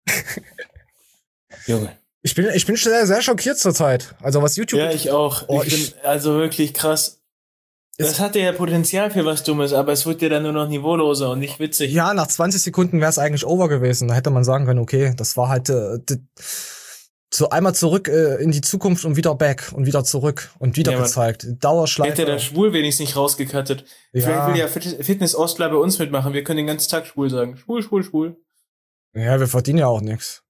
Junge. Ich bin, ich bin sehr, sehr schockiert zurzeit. Also was YouTube... Ja, ich auch. Oh, ich, ich bin also wirklich krass. Das hatte ja Potenzial für was Dummes, aber es wird ja dann nur noch niveauloser und nicht witzig. Ja, nach zwanzig Sekunden wäre es eigentlich over gewesen. Da hätte man sagen können, okay, das war halt äh, d- so einmal zurück äh, in die Zukunft und wieder back und wieder zurück und wieder Ja, gezeigt. Dauerschleife. Hätte der Schwul wenigstens nicht rausgekattet. Ja. Vielleicht will ja Fit- Fitness-Ostler bei uns mitmachen. Wir können den ganzen Tag schwul sagen. Schwul, schwul, schwul. Ja, wir verdienen ja auch nichts.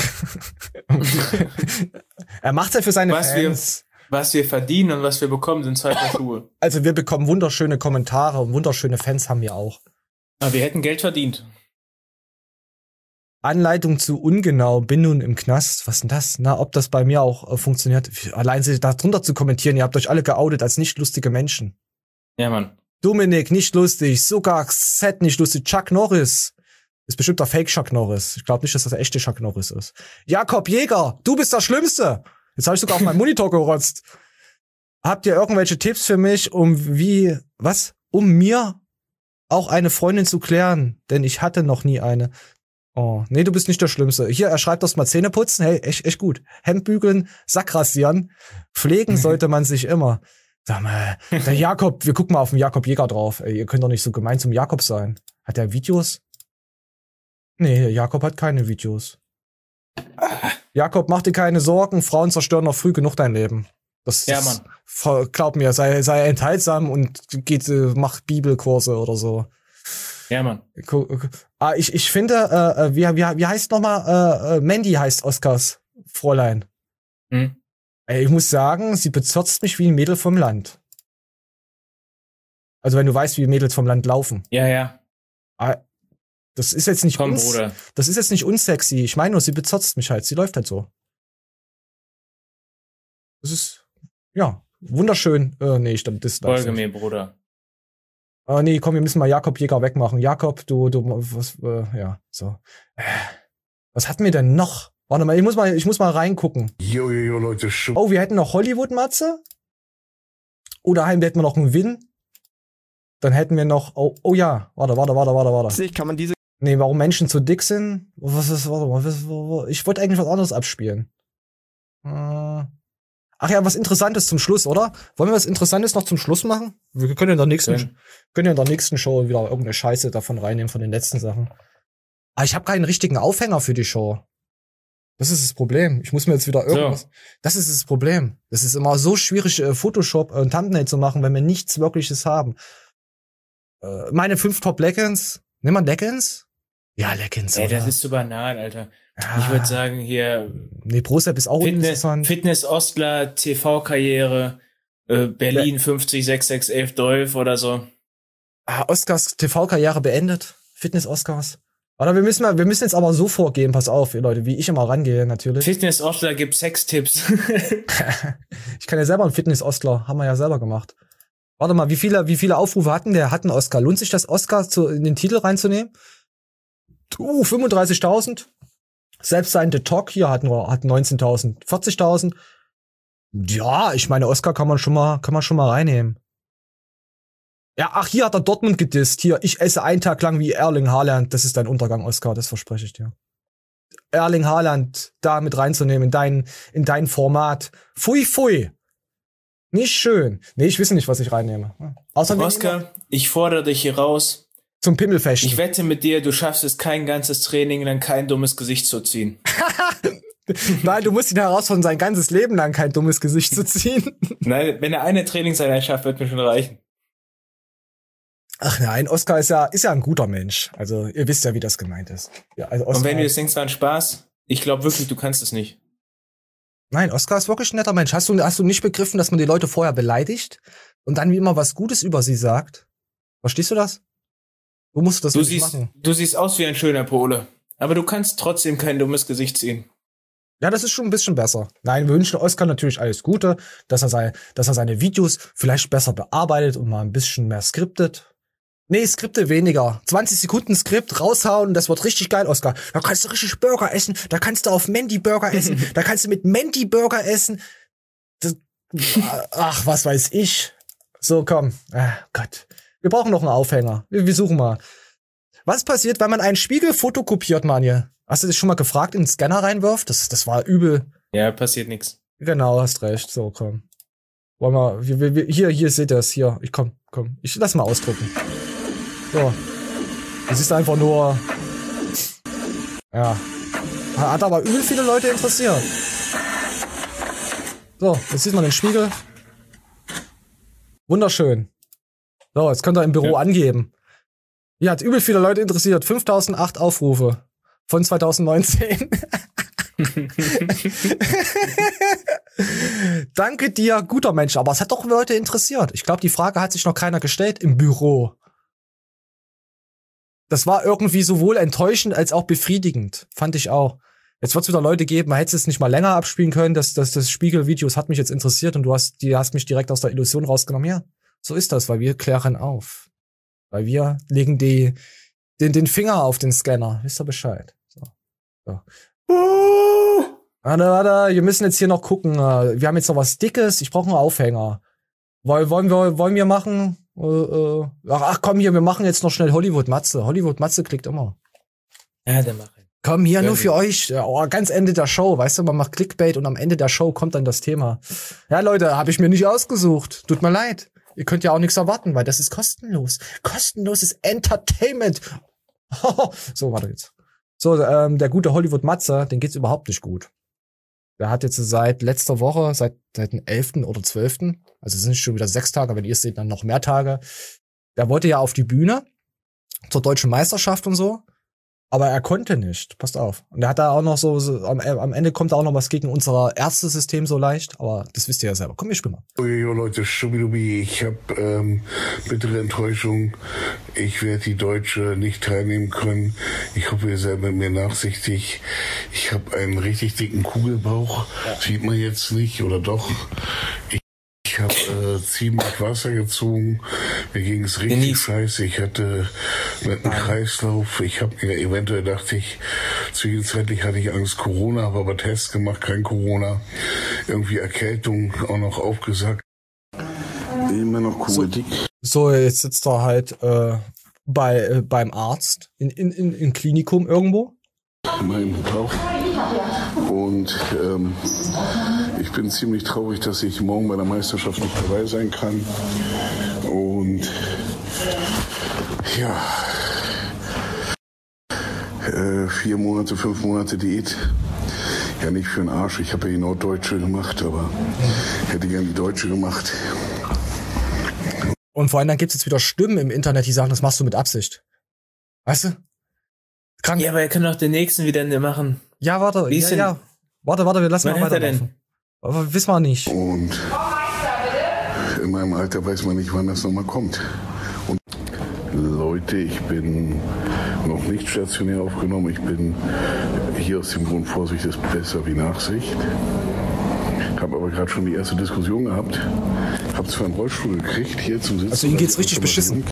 Er macht's ja für seine was Fans. Wir, was wir verdienen und was wir bekommen, sind zwei Paar Schuhe. Also wir bekommen wunderschöne Kommentare und wunderschöne Fans haben wir auch. Aber wir hätten Geld verdient. Anleitung zu ungenau, bin nun im Knast. Was denn das? Na, ob das bei mir auch äh, funktioniert. Allein sich da drunter zu kommentieren, ihr habt euch alle geoutet als nicht lustige Menschen. Ja, Mann. Dominik, nicht lustig. Sogar Set, nicht lustig. Chuck Norris. Ist bestimmt der Fake Chuck Norris. Ich glaube nicht, dass das der echte Chuck Norris ist. Jakob Jäger, du bist der Schlimmste. Jetzt habe ich sogar auf meinen Monitor gerotzt. Habt ihr irgendwelche Tipps für mich, um wie, was? Um mir auch eine Freundin zu klären? Denn ich hatte noch nie eine. Oh, nee, du bist nicht der Schlimmste. Hier, er schreibt das mal Zähne putzen. Hey, echt, echt gut. Hemd bügeln, Sack rasieren. Pflegen sollte man sich immer. Sag mal, der Jakob, wir gucken mal auf den Jakob Jäger drauf. Ey, ihr könnt doch nicht so gemein zum Jakob sein. Hat der Videos? Nee, Jakob hat keine Videos. Jakob, mach dir keine Sorgen. Frauen zerstören noch früh genug dein Leben. Das, Ja, das, Mann. Glaub mir, sei, sei enthaltsam und geht, äh, mach Bibelkurse oder so. Ja, Mann. Gu- gu- Ah, ich, ich finde, äh, äh, wie, wie, wie heißt nochmal, äh, äh, Mandy heißt Oskars Fräulein. Hm. Ey, ich muss sagen, sie bezirzt mich wie ein Mädel vom Land. Also wenn du weißt, wie Mädels vom Land laufen. Ja, ja. Ah, das ist jetzt nicht Komm, uns, Bruder. das ist jetzt nicht unsexy. Ich meine nur, sie bezirzt mich halt. Sie läuft halt so. Das ist, ja, wunderschön. Äh, nee, ich das Folge mir, Bruder. Ah, nee, komm, wir müssen mal Jakob Jäger wegmachen. Jakob, du, du, was, äh, ja, so. Äh, was hatten wir denn noch? Warte mal, ich muss mal, ich muss mal reingucken. Jo, jo, jo, Leute, schon. Oh, wir hätten noch Hollywood-Matze. Oder heim, hätten wir noch einen Win. Dann hätten wir noch, oh, oh ja, warte, warte, warte, warte, warte. Kann man diese Nee, warum Menschen zu dick sind? Was ist, warte mal, was, was, ich wollte eigentlich was anderes abspielen. Äh, Ach ja, was Interessantes zum Schluss, oder? Wollen wir was Interessantes noch zum Schluss machen? Wir können in der nächsten, Okay. können in der nächsten Show wieder irgendeine Scheiße davon reinnehmen, von den letzten Sachen. Aber ich habe keinen richtigen Aufhänger für die Show. Das ist das Problem. Ich muss mir jetzt wieder irgendwas. So. Das ist das Problem. Das ist immer so schwierig, äh, Photoshop und Thumbnail zu machen, wenn wir nichts Wirkliches haben. Äh, meine fünf Top Leggings. Nimm mal Leggings. Ja, Leckens. Ey, das oder? ist zu banal, Alter. Ja. Ich würde sagen, hier Nee, Prozep ist auch Fitness, uninteressant. Fitness Ostler, T V-Karriere, äh, Berlin fünfzig sechs sechs elf Dolph oder so. Ah, Oscars T V-Karriere beendet. Fitness-Oscars. Oder wir müssen mal, wir müssen jetzt aber so vorgehen, pass auf, ihr Leute, wie ich immer rangehe, natürlich. Fitness Ostler gibt Sextipps. Ich kann ja selber einen Fitness-Ostler, haben wir ja selber gemacht. Warte mal, wie viele, wie viele Aufrufe hatten der? Hat einen Oscar. Lohnt sich das, Oscar zu, in den Titel reinzunehmen? Uh, fünfunddreißigtausend. Selbst sein The Talk hier hat nur, hat neunzehntausend. vierzigtausend. Ja, ich meine, Oscar kann man schon mal, kann man schon mal reinnehmen. Ja, ach, hier hat er Dortmund gedisst. Hier, ich esse einen Tag lang wie Erling Haaland. Das ist dein Untergang, Oscar, das verspreche ich dir. Erling Haaland da mit reinzunehmen in dein, in dein Format. Pfui, pfui. Nicht schön. Nee, ich weiß nicht, was ich reinnehme. Außer Oscar, ich fordere dich hier raus. Zum Pimmelfechten. Ich wette mit dir, du schaffst es, kein ganzes Training lang kein dummes Gesicht zu ziehen. Nein, du musst ihn herausfordern, sein ganzes Leben lang kein dummes Gesicht zu ziehen. Nein, wenn er eine Trainingseinheit schafft, wird mir schon reichen. Ach nein, Oscar ist ja, ist ja ein guter Mensch. Also, ihr wisst ja, wie das gemeint ist. Ja, also Oscar, und wenn du jetzt denkst, war ein Spaß, ich glaube wirklich, du kannst es nicht. Nein, Oscar ist wirklich ein netter Mensch. Hast du, hast du nicht begriffen, dass man die Leute vorher beleidigt und dann wie immer was Gutes über sie sagt? Verstehst du das? Du musst das du wirklich siehst, machen. Du siehst aus wie ein schöner Pole. Aber du kannst trotzdem kein dummes Gesicht ziehen. Ja, das ist schon ein bisschen besser. Nein, wir wünschen Oscar natürlich alles Gute, dass er, sei, dass er seine Videos vielleicht besser bearbeitet und mal ein bisschen mehr skriptet. Nee, Skripte weniger. zwanzig Sekunden Skript raushauen, das wird richtig geil, Oscar. Da kannst du richtig Burger essen, da kannst du auf Mandy Burger essen, da kannst du mit Mandy Burger essen. Das, ach, was weiß ich. So, komm. Ah, Gott. Wir brauchen noch einen Aufhänger. Wir, wir suchen mal. Was passiert, wenn man ein Spiegelfoto kopiert, Manje? Hast du dich schon mal gefragt, in den Scanner reinwirft? Das, das war übel. Ja, passiert nichts. Genau, hast recht. So, komm. Wollen wir, wir, wir hier, hier seht ihr es. Hier, ich komm, komm. Ich lass mal ausdrucken. So. Das ist einfach nur. Ja. Hat aber übel viele Leute interessiert. So, jetzt sieht man den Spiegel. Wunderschön. So, jetzt könnt ihr im Büro ja. angeben. Ja, hat übel viele Leute interessiert. fünftausendacht Aufrufe. Von zweitausendneunzehn. Danke dir, guter Mensch. Aber es hat doch Leute interessiert. Ich glaube, die Frage hat sich noch keiner gestellt im Büro. Das war irgendwie sowohl enttäuschend als auch befriedigend. Fand ich auch. Jetzt wird es wieder Leute geben, man hätte es nicht mal länger abspielen können. Das, das, das Spiegelvideos hat mich jetzt interessiert und du hast, die hast mich direkt aus der Illusion rausgenommen. Ja, so ist das, weil wir klären auf. Weil wir legen die, den, den Finger auf den Scanner. Wisst ihr Bescheid? So. So. Uh, warte, warte, wir müssen jetzt hier noch gucken. Wir haben jetzt noch was Dickes. Ich brauche einen Aufhänger. Wollen, wollen, wir, wollen wir machen? Äh, äh, ach komm hier, wir machen jetzt noch schnell Hollywood Matze. Hollywood Matze klickt immer. Ja, der macht. Komm hier, nur für euch. Oh, ganz Ende der Show. Weißt du, man macht Clickbait und am Ende der Show kommt dann das Thema. Ja, Leute, habe ich mir nicht ausgesucht. Tut mir leid. Ihr könnt ja auch nichts erwarten, weil das ist kostenlos. Kostenloses Entertainment. So, warte jetzt. So, ähm, der gute Hollywood Matze, den geht's überhaupt nicht gut. Der hat jetzt seit letzter Woche, seit, seit dem elften oder zwölften, also es sind schon wieder sechs Tage, wenn ihr es seht, dann noch mehr Tage. Der wollte ja auf die Bühne zur deutschen Meisterschaft und so. Aber er konnte nicht. Passt auf. Und er hat da auch noch so, so am, am Ende kommt da auch noch was gegen unser erstes System so leicht. Aber das wisst ihr ja selber. Komm, wir spielen mal. Jojo Leute, Schubidubi, ich habe ähm, bittere Enttäuschung. Ich werde die Deutsche nicht teilnehmen können. Ich hoffe, ihr seid mit mir nachsichtig. Ich habe einen richtig dicken Kugelbauch. Ja. Sieht man jetzt nicht, oder doch? Ich Ich habe äh, ziemlich Wasser gezogen, mir ging es richtig Genieß. scheiße, ich hatte mit einem Kreislauf, ich habe mir eventuell dachte ich, zwischenzeitlich hatte ich Angst Corona, habe aber Tests gemacht, kein Corona, irgendwie Erkältung, auch noch aufgesagt. Immer noch kugeldick. So, jetzt sitzt er halt äh, bei äh, beim Arzt, in, in, in, in Klinikum irgendwo. Mein Bauch. Und ähm, ich bin ziemlich traurig, dass ich morgen bei der Meisterschaft nicht dabei sein kann. Und ja, äh, vier Monate, fünf Monate Diät. Ja, nicht für den Arsch. Ich habe ja die Norddeutsche gemacht, aber hätte gern die Deutsche gemacht. Und vor allem dann gibt es jetzt wieder Stimmen im Internet, die sagen, das machst du mit Absicht. Weißt du? Krank. Ja, aber er kann doch den nächsten wieder machen. Ja, warte, Wie ja, ist denn- ja. Warte, warte, wir lassen Wann mal hat er denn? weiterlaufen. Aber wissen wir nicht. Und in meinem Alter weiß man nicht, wann das nochmal kommt. Und Leute, ich bin noch nicht stationär aufgenommen. Ich bin hier aus dem Grund, Vorsicht ist besser wie Nachsicht. Habe aber gerade schon die erste Diskussion gehabt. Habe zwar einen Rollstuhl gekriegt, hier zum Sitzen. Also ihm geht's richtig beschissen.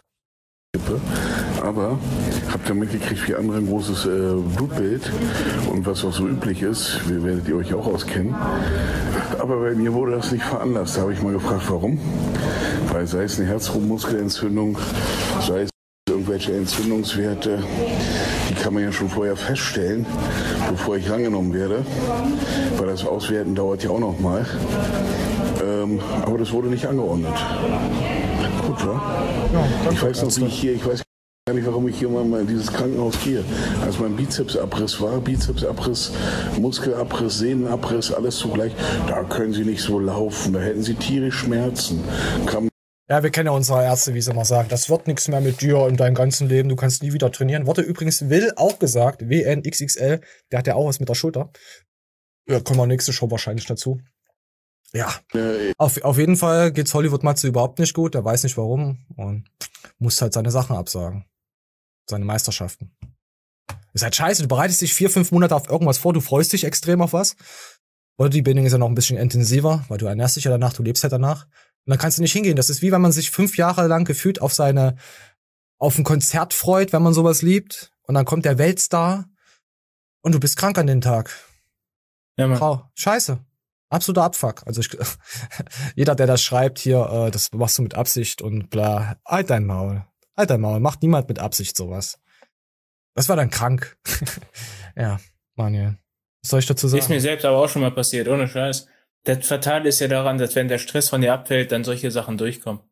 Aber habt ihr mitgekriegt, wie andere ein großes äh, Blutbild und was auch so üblich ist, wir werdet ihr euch auch auskennen. Aber bei mir wurde das nicht veranlasst. Da habe ich mal gefragt, warum. Weil sei es eine Herzmuskelentzündung, sei es irgendwelche Entzündungswerte, die kann man ja schon vorher feststellen, bevor ich rangenommen werde. Weil das Auswerten dauert ja auch noch mal. Ähm, aber das wurde nicht angeordnet. Gut, wa? Ja, ich weiß noch, wie ich hier, ich weiß gar nicht, warum ich hier mal in dieses Krankenhaus gehe. Als mein Bizepsabriss war, Bizepsabriss, Muskelabriss, Sehnenabriss, alles zugleich, da können Sie nicht so laufen, da hätten Sie tierisch Schmerzen. Kam Ja, wir kennen ja unsere Ärzte, wie sie immer sagen. Das wird nichts mehr mit dir in deinem ganzen Leben. Du kannst nie wieder trainieren. Wurde übrigens Will auch gesagt. W N X X L. Der hat ja auch was mit der Schulter. Ja, kommen wir nächste Show wahrscheinlich dazu. Ja. Auf, auf jeden Fall geht's Hollywood Matze überhaupt nicht gut. Der weiß nicht warum. Und muss halt seine Sachen absagen. Seine Meisterschaften. Ist halt scheiße. Du bereitest dich vier, fünf Monate auf irgendwas vor. Du freust dich extrem auf was. Bodybuilding ist ja noch ein bisschen intensiver, weil du ernährst dich ja danach, du lebst halt danach. Und dann kannst du nicht hingehen. Das ist wie wenn man sich fünf Jahre lang gefühlt auf seine, auf ein Konzert freut, wenn man sowas liebt. Und dann kommt der Weltstar und du bist krank an den Tag. Ja, Mann. Frau, scheiße. Absoluter Abfuck. Also ich, jeder, der das schreibt hier, äh, das machst du mit Absicht und bla. Halt dein Maul. Halt dein Maul. Macht niemand mit Absicht sowas. Das war dann krank. Ja, Manuel. Was soll ich dazu sagen? Ist mir selbst aber auch schon mal passiert, ohne Scheiß. Das Fatale ist ja daran, dass wenn der Stress von dir abfällt, dann solche Sachen durchkommen.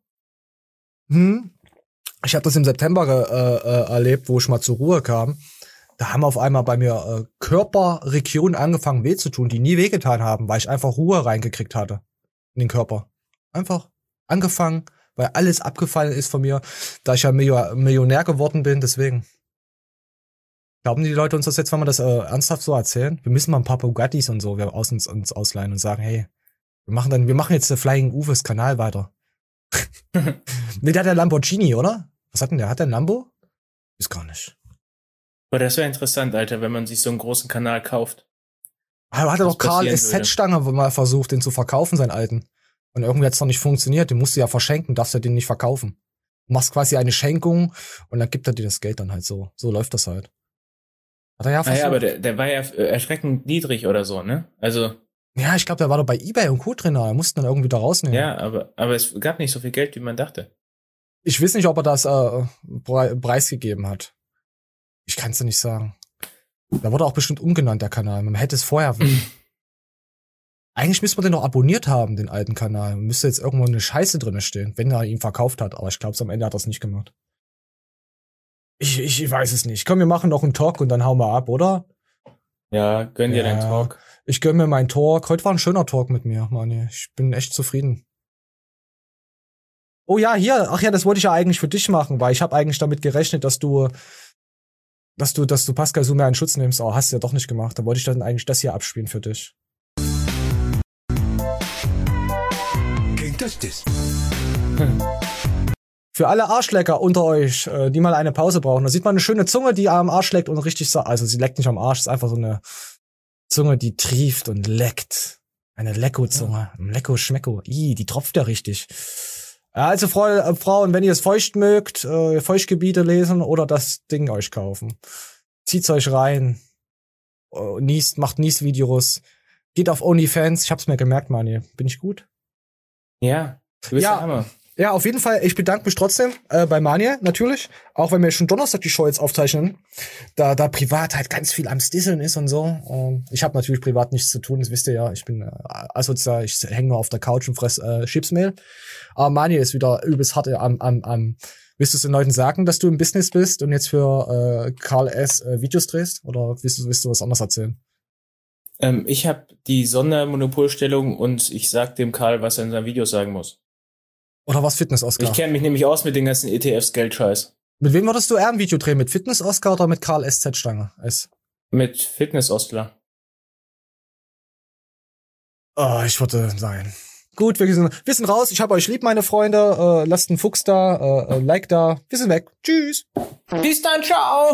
Hm. Ich habe das im September äh, äh, erlebt, wo ich mal zur Ruhe kam. Da haben auf einmal bei mir äh, Körperregionen angefangen weh zu tun, die nie wehgetan haben, weil ich einfach Ruhe reingekriegt hatte in den Körper. Einfach angefangen, weil alles abgefallen ist von mir, da ich ja Millio- Millionär geworden bin, deswegen. Glauben die Leute uns das jetzt, wenn wir das äh, ernsthaft so erzählen? Wir müssen mal ein paar Bugattis und so wir aus uns, uns ausleihen und sagen, hey, wir machen dann, wir machen jetzt den Flying Uwes Kanal weiter. Nee, der hat der Lamborghini, oder? Was hat denn der? Hat der ein Lambo? Ist gar nicht. Aber das wäre interessant, Alter, wenn man sich so einen großen Kanal kauft. Aber hat er Was doch Karl passieren S Z-Stange mal versucht, den zu verkaufen, seinen alten. Und irgendwie hat's noch nicht funktioniert. Den musst du ja verschenken, darfst ja den nicht verkaufen. Du machst quasi eine Schenkung und dann gibt er dir das Geld dann halt so. So läuft das halt. Hat er ja versucht. Naja, aber der, der war ja erschreckend niedrig oder so, ne? Also. Ja, ich glaube, der war doch bei eBay und Co. drin. Er musste dann irgendwie da rausnehmen. Ja, aber, aber es gab nicht so viel Geld, wie man dachte. Ich weiß nicht, ob er das äh, pre- preisgegeben hat. Ich kann's dir nicht sagen. Da wurde auch bestimmt umgenannt, der Kanal. Man hätte es vorher. Eigentlich müsste man den doch abonniert haben, den alten Kanal. Müsste jetzt irgendwo eine Scheiße drinne stehen, wenn er ihn verkauft hat. Aber ich glaube, am Ende hat er es nicht gemacht. Ich, ich weiß es nicht. Komm, wir machen noch einen Talk und dann hauen wir ab, oder? Ja, gönn dir Ja. deinen Talk. Ich gönn mir meinen Talk. Heute war ein schöner Talk mit mir, Mann. Ich bin echt zufrieden. Oh ja, hier. Ach ja, das wollte ich ja eigentlich für dich machen, weil ich habe eigentlich damit gerechnet, dass du, dass du, dass du Pascal Sumer in Schutz nimmst. Aber hast du ja doch nicht gemacht. Da wollte ich dann eigentlich das hier abspielen für dich. Klingt das das? Für alle Arschlecker unter euch, äh, die mal eine Pause brauchen, da sieht man eine schöne Zunge, die am Arsch leckt und richtig so, also sie leckt nicht am Arsch, ist einfach so eine Zunge, die trieft und leckt. Eine Lecko-Zunge. Ein Lecko-Schmecko. Ih, die tropft ja richtig. Ja, also Frau, äh, Frauen, wenn ihr es feucht mögt, äh, Feuchtgebiete lesen oder das Ding euch kaufen. Zieht's euch rein. Äh, niest, macht Nies-Videos. Geht auf OnlyFans. Ich hab's mir gemerkt, Mani. Bin ich gut? Ja, du bist Ja. der Hammer. Ja, auf jeden Fall. Ich bedanke mich trotzdem äh, bei Manje, natürlich. Auch wenn wir schon Donnerstag die Show jetzt aufzeichnen. Da da privat halt ganz viel am Stisseln ist und so. Ähm, ich habe natürlich privat nichts zu tun, das wisst ihr ja. Ich bin äh, asozial, ich hänge nur auf der Couch und fress äh, Chipsmehl. Aber Manje ist wieder übelst hart am, am, am. Willst du es den Leuten sagen, dass du im Business bist und jetzt für äh, Karl S. Äh, Videos drehst? Oder willst du, willst du was anderes erzählen? Ähm, ich habe die Sondermonopolstellung und ich sag dem Karl, was er in seinen Videos sagen muss. Oder was Fitness-Oscar? Ich kenne mich nämlich aus mit den ganzen E T Fs Geldscheiß. Mit wem würdest du eher ein Video drehen? Mit Fitness-Oscar oder mit Karl S Z Stange? S. Mit Fitness-Oscar. Oh, ich würde sein. Gut, wir sind, wir sind raus. Ich hab euch lieb, meine Freunde. Äh, lasst einen Fuchs da, äh, Like da. Wir sind weg. Tschüss. Bis dann, ciao.